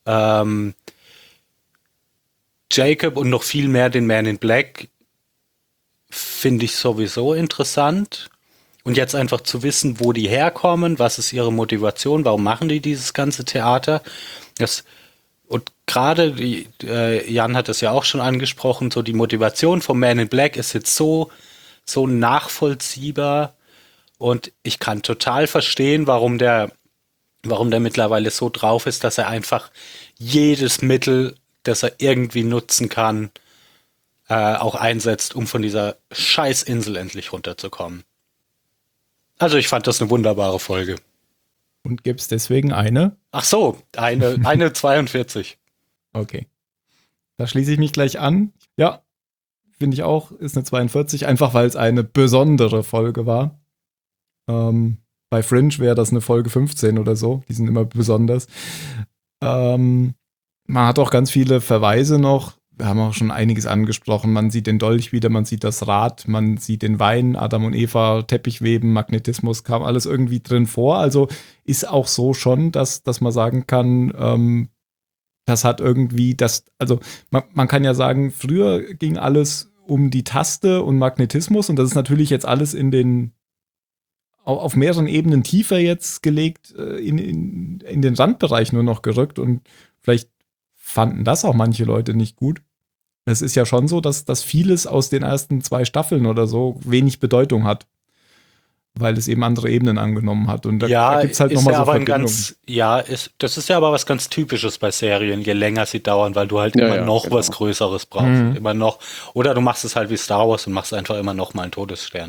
Speaker 2: Jacob und noch viel mehr den Man in Black finde ich sowieso interessant. Und jetzt einfach zu wissen, wo die herkommen, was ist ihre Motivation, warum machen die dieses ganze Theater. Und gerade, Jan hat das ja auch schon angesprochen, so die Motivation vom Man in Black ist jetzt so nachvollziehbar und ich kann total verstehen, warum der mittlerweile so drauf ist, dass er einfach jedes Mittel, das er irgendwie nutzen kann, auch einsetzt, um von dieser Scheißinsel endlich runterzukommen. Also ich fand das eine wunderbare Folge.
Speaker 3: Und gibt's deswegen eine?
Speaker 2: Ach so, eine 42.
Speaker 3: Okay. Da schließe ich mich gleich an. Ja, finde ich auch, ist eine 42, einfach weil es eine besondere Folge war. Bei Fringe wäre das eine Folge 15 oder so. Die sind immer besonders. Man hat auch ganz viele Verweise noch. Wir haben auch schon einiges angesprochen. Man sieht den Dolch wieder, man sieht das Rad, man sieht den Wein, Adam und Eva, Teppichweben, Magnetismus, kam alles irgendwie drin vor. Also ist auch so schon, dass man sagen kann, das hat irgendwie also man kann ja sagen, früher ging alles um die Taste und Magnetismus und das ist natürlich jetzt alles auf mehreren Ebenen tiefer jetzt gelegt, in den Randbereich nur noch gerückt und vielleicht fanden das auch manche Leute nicht gut. Es ist ja schon so, dass vieles aus den ersten 2 Staffeln oder so wenig Bedeutung hat. weil es eben andere Ebenen angenommen hat. Und da
Speaker 2: Ja,
Speaker 3: gibt es halt
Speaker 2: ist
Speaker 3: nochmal
Speaker 2: ja
Speaker 3: so
Speaker 2: aber
Speaker 3: Verbindungen.
Speaker 2: das ist ja aber was ganz Typisches bei Serien, je länger sie dauern, weil du halt
Speaker 1: Ja,
Speaker 2: immer
Speaker 1: ja,
Speaker 2: noch
Speaker 1: genau.
Speaker 2: was Größeres brauchst.
Speaker 3: Mhm.
Speaker 2: Immer noch. Oder du machst es halt wie Star Wars und machst einfach immer noch mal einen Todesstern.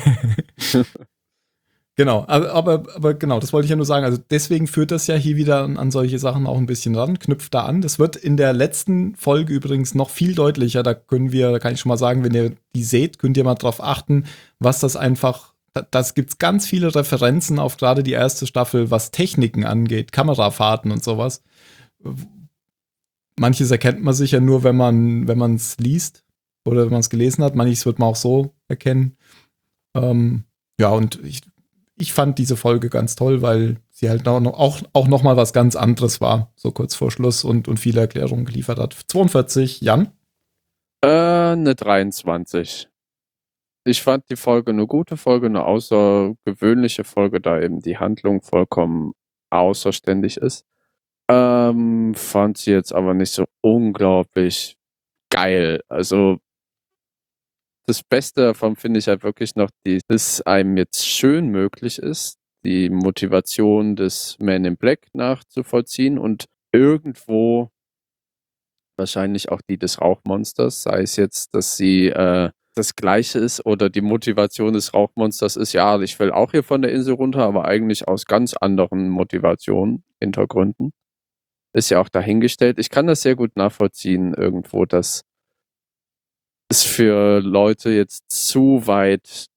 Speaker 3: Genau, aber genau, das wollte ich ja nur sagen. Also deswegen führt das ja hier wieder an solche Sachen auch ein bisschen ran, knüpft da an. Das wird in der letzten Folge übrigens noch viel deutlicher. Da kann ich schon mal sagen, wenn ihr die seht, könnt ihr mal drauf achten, was das einfach, das gibt's ganz viele Referenzen auf gerade die erste Staffel, was Techniken angeht, Kamerafahrten und sowas. Manches erkennt man sicher nur, wenn man es liest oder wenn man es gelesen hat. Manches wird man auch so erkennen. Ja, und ich fand diese Folge ganz toll, weil sie halt auch noch mal was ganz anderes war, so kurz vor Schluss und viele Erklärungen geliefert hat. 42, Jan?
Speaker 1: Eine 23. Ich fand die Folge eine gute Folge, eine außergewöhnliche Folge, da eben die Handlung vollkommen außerständig ist. Fand sie jetzt aber nicht so unglaublich geil. Also das Beste davon finde ich halt wirklich noch, dass es einem jetzt schön möglich ist, die Motivation des Man in Black nachzuvollziehen und irgendwo wahrscheinlich auch die des Rauchmonsters, sei es jetzt, dass sie das Gleiche ist oder die Motivation des Rauchmonsters ist, ja, ich will auch hier von der Insel runter, aber eigentlich aus ganz anderen Motivationen, Hintergründen. Ist ja auch dahingestellt. Ich kann das sehr gut nachvollziehen irgendwo, dass es für Leute jetzt zu weit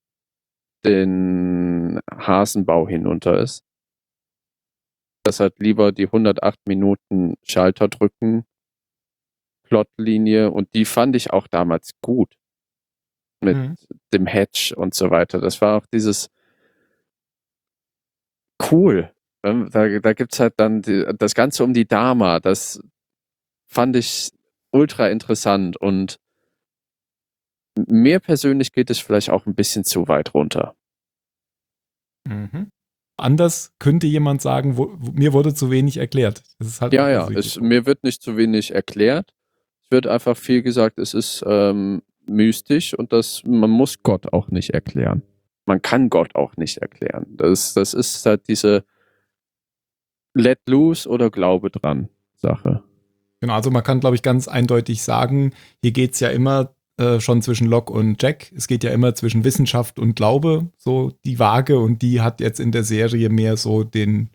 Speaker 1: den Hasenbau hinunter ist. Dass halt lieber die 108 Minuten Schalter drücken, Plotlinie, und die fand ich auch damals gut. Mit dem Hedge und so weiter. Das war auch dieses cool. Da gibt es halt dann das Ganze um die Dama. Das fand ich ultra interessant und mir persönlich geht es vielleicht auch ein bisschen zu weit runter.
Speaker 3: Mhm. Anders könnte jemand sagen, mir wurde zu wenig erklärt. Das ist halt
Speaker 1: Ja, mir wird nicht zu wenig erklärt. Es wird einfach viel gesagt, es ist mystisch und man muss Gott auch nicht erklären. Man kann Gott auch nicht erklären. Das ist halt diese Let loose oder Glaube dran Sache.
Speaker 3: Genau, also man kann, glaube ich, ganz eindeutig sagen, hier geht es ja immer schon zwischen Locke und Jack. Es geht ja immer zwischen Wissenschaft und Glaube, so die Waage, und die hat jetzt in der Serie mehr so die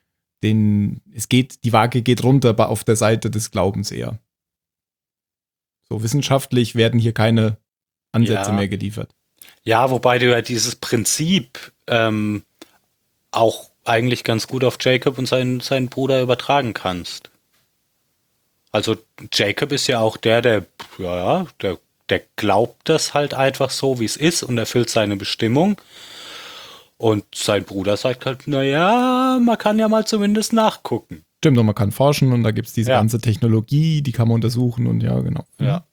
Speaker 3: Waage geht runter auf der Seite des Glaubens eher. So wissenschaftlich werden hier keine Ansätze mehr geliefert.
Speaker 2: Ja, wobei du ja dieses Prinzip auch eigentlich ganz gut auf Jacob und seinen Bruder übertragen kannst. Also Jacob ist ja auch der glaubt das halt einfach so, wie es ist, und erfüllt seine Bestimmung. Und sein Bruder sagt halt, naja, man kann ja mal zumindest nachgucken.
Speaker 3: Stimmt, und man kann forschen und da gibt es diese ganze Technologie, die kann man untersuchen und ja, genau.
Speaker 2: Ja.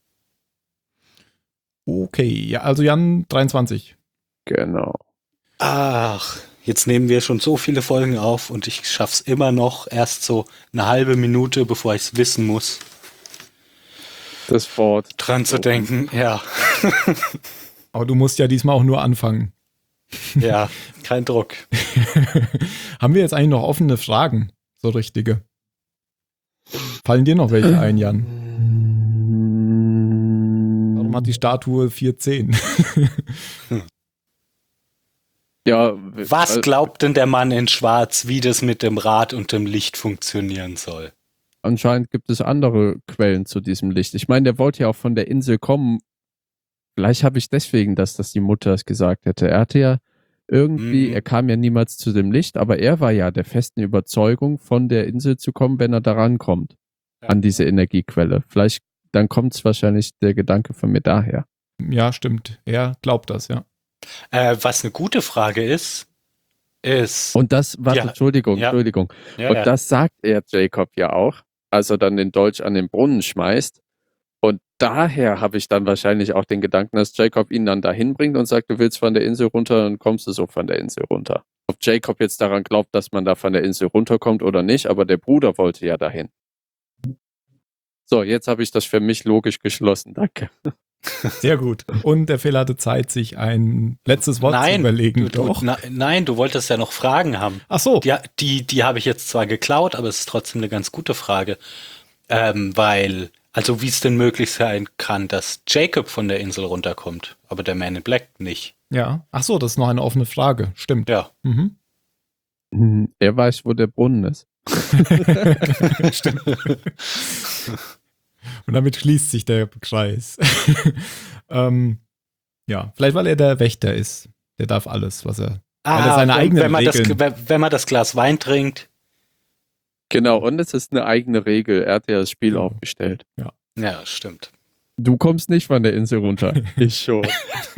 Speaker 3: Okay, ja, also Jan, 23.
Speaker 1: Genau.
Speaker 2: Ach, jetzt nehmen wir schon so viele Folgen auf und ich schaff's immer noch erst so eine halbe Minute, bevor ich es wissen muss.
Speaker 1: Das Wort.
Speaker 2: Dran zu denken, ja.
Speaker 3: Aber du musst ja diesmal auch nur anfangen.
Speaker 2: Ja, kein Druck.
Speaker 3: Haben wir jetzt eigentlich noch offene Fragen? So richtige. Fallen dir noch welche ein, Jan? Warum hat die Statue 4 Zehen?
Speaker 1: Ja.
Speaker 2: Was glaubt denn der Mann in Schwarz, wie das mit dem Rad und dem Licht funktionieren soll?
Speaker 1: Anscheinend gibt es andere Quellen zu diesem Licht. Ich meine, der wollte ja auch von der Insel kommen. Vielleicht habe ich deswegen, dass das die Mutter es gesagt hätte. Er hatte ja irgendwie, er kam ja niemals zu dem Licht, aber er war ja der festen Überzeugung, von der Insel zu kommen, wenn er daran kommt, an diese Energiequelle. Vielleicht, dann kommt es wahrscheinlich der Gedanke von mir daher.
Speaker 3: Ja, stimmt. Er glaubt das, ja.
Speaker 2: Was eine gute Frage ist.
Speaker 1: Und das, Entschuldigung.
Speaker 2: Ja,
Speaker 1: und das sagt er Jacob ja auch, als er dann den Dolch an den Brunnen schmeißt. Und daher habe ich dann wahrscheinlich auch den Gedanken, dass Jacob ihn dann dahin bringt und sagt, du willst von der Insel runter, dann kommst du so von der Insel runter. Ob Jacob jetzt daran glaubt, dass man da von der Insel runterkommt oder nicht, aber der Bruder wollte ja dahin. So, jetzt habe ich das für mich logisch geschlossen, danke.
Speaker 3: Sehr gut. Und der Phil hatte Zeit, sich ein letztes Wort zu überlegen.
Speaker 2: Nein, du wolltest ja noch Fragen haben.
Speaker 3: Ach so.
Speaker 2: Die habe ich jetzt zwar geklaut, aber es ist trotzdem eine ganz gute Frage. Weil, also wie es denn möglich sein kann, dass Jacob von der Insel runterkommt, aber der Man in Black nicht.
Speaker 3: Ja. Ach so, das ist noch eine offene Frage. Stimmt.
Speaker 2: Ja.
Speaker 3: Mhm.
Speaker 1: Er weiß, wo der Brunnen ist.
Speaker 3: Stimmt. Und damit schließt sich der Kreis. Ja, vielleicht weil er der Wächter ist. Der darf alles, was er. Weil er seine eigenen Regeln.
Speaker 2: Wenn man das Glas Wein trinkt.
Speaker 1: Genau, und es ist eine eigene Regel. Er hat ja das Spiel aufgestellt.
Speaker 2: Ja, stimmt.
Speaker 1: Du kommst nicht von der Insel runter. Ich schon.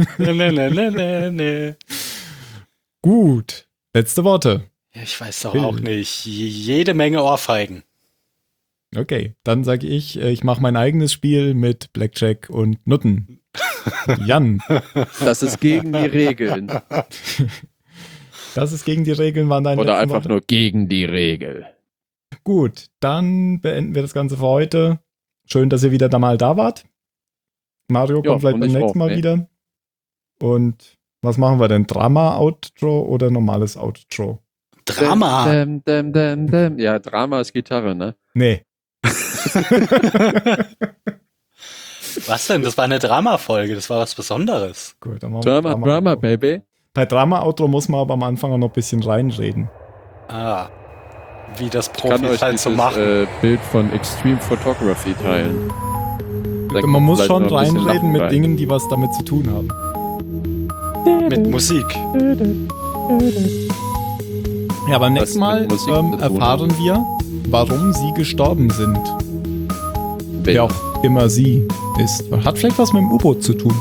Speaker 2: Nee.
Speaker 3: Gut. Letzte Worte.
Speaker 2: Ich weiß doch auch nicht. Jede Menge Ohrfeigen.
Speaker 3: Okay, dann sage ich mache mein eigenes Spiel mit Blackjack und Nutten. Jan.
Speaker 1: Das ist gegen die Regeln.
Speaker 3: Das ist gegen die Regeln, waren deine
Speaker 1: Oder
Speaker 3: letzten
Speaker 1: einfach
Speaker 3: Worte?
Speaker 1: nur gegen die Regel.
Speaker 3: Gut, dann beenden wir das Ganze für heute. Schön, dass ihr wieder mal da wart. Mario kommt vielleicht beim nächsten Mal wieder. Und was machen wir denn? Drama-Outro oder normales Outro?
Speaker 2: Drama.
Speaker 1: Ja, Drama ist Gitarre, ne?
Speaker 3: Nee.
Speaker 2: Was denn? Das war eine Drama-Folge. Das war was Besonderes.
Speaker 3: Gut, dann machen wir
Speaker 1: Drama, Baby.
Speaker 3: Bei Drama-Outro muss man aber am Anfang auch noch ein bisschen reinreden.
Speaker 2: Ah. Wie das
Speaker 1: Ich kann
Speaker 2: Profis
Speaker 1: euch
Speaker 2: halt so
Speaker 1: dieses
Speaker 2: machen.
Speaker 1: Bild von Extreme Photography teilen. Da
Speaker 3: Man muss
Speaker 1: vielleicht
Speaker 3: schon
Speaker 1: noch ein bisschen
Speaker 3: reinreden
Speaker 1: Lachen
Speaker 3: mit
Speaker 1: rein.
Speaker 3: Dingen, die was damit zu tun haben.
Speaker 2: Mit Musik.
Speaker 3: Ja, beim
Speaker 1: Was
Speaker 3: nächsten Mal
Speaker 1: mit Musik zu tun
Speaker 3: erfahren wir, warum sie gestorben sind.
Speaker 1: Wer?
Speaker 3: Wer auch immer sie ist. Hat vielleicht was mit dem U-Boot zu tun.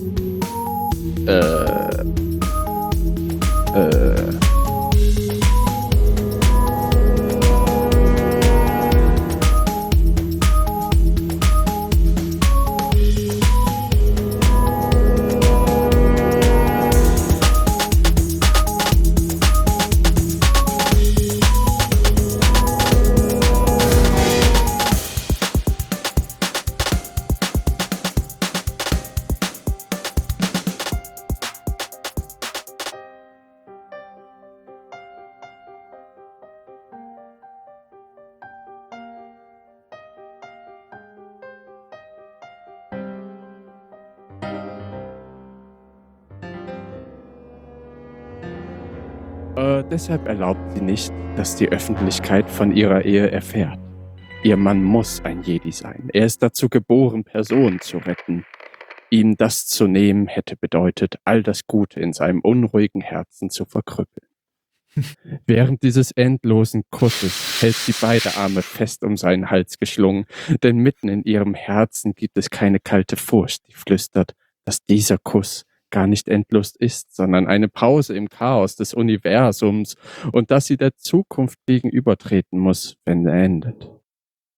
Speaker 1: Deshalb erlaubt sie nicht, dass die Öffentlichkeit von ihrer Ehe erfährt. Ihr Mann muss ein Jedi sein. Er ist dazu geboren, Personen zu retten. Ihm das zu nehmen, hätte bedeutet, all das Gute in seinem unruhigen Herzen zu verkrüppeln. Während dieses endlosen Kusses hält sie beide Arme fest um seinen Hals geschlungen, denn mitten in ihrem Herzen gibt es keine kalte Furcht, die flüstert, dass dieser Kuss gar nicht endlos ist, sondern eine Pause im Chaos des Universums und dass sie der Zukunft gegenübertreten muss, wenn er endet.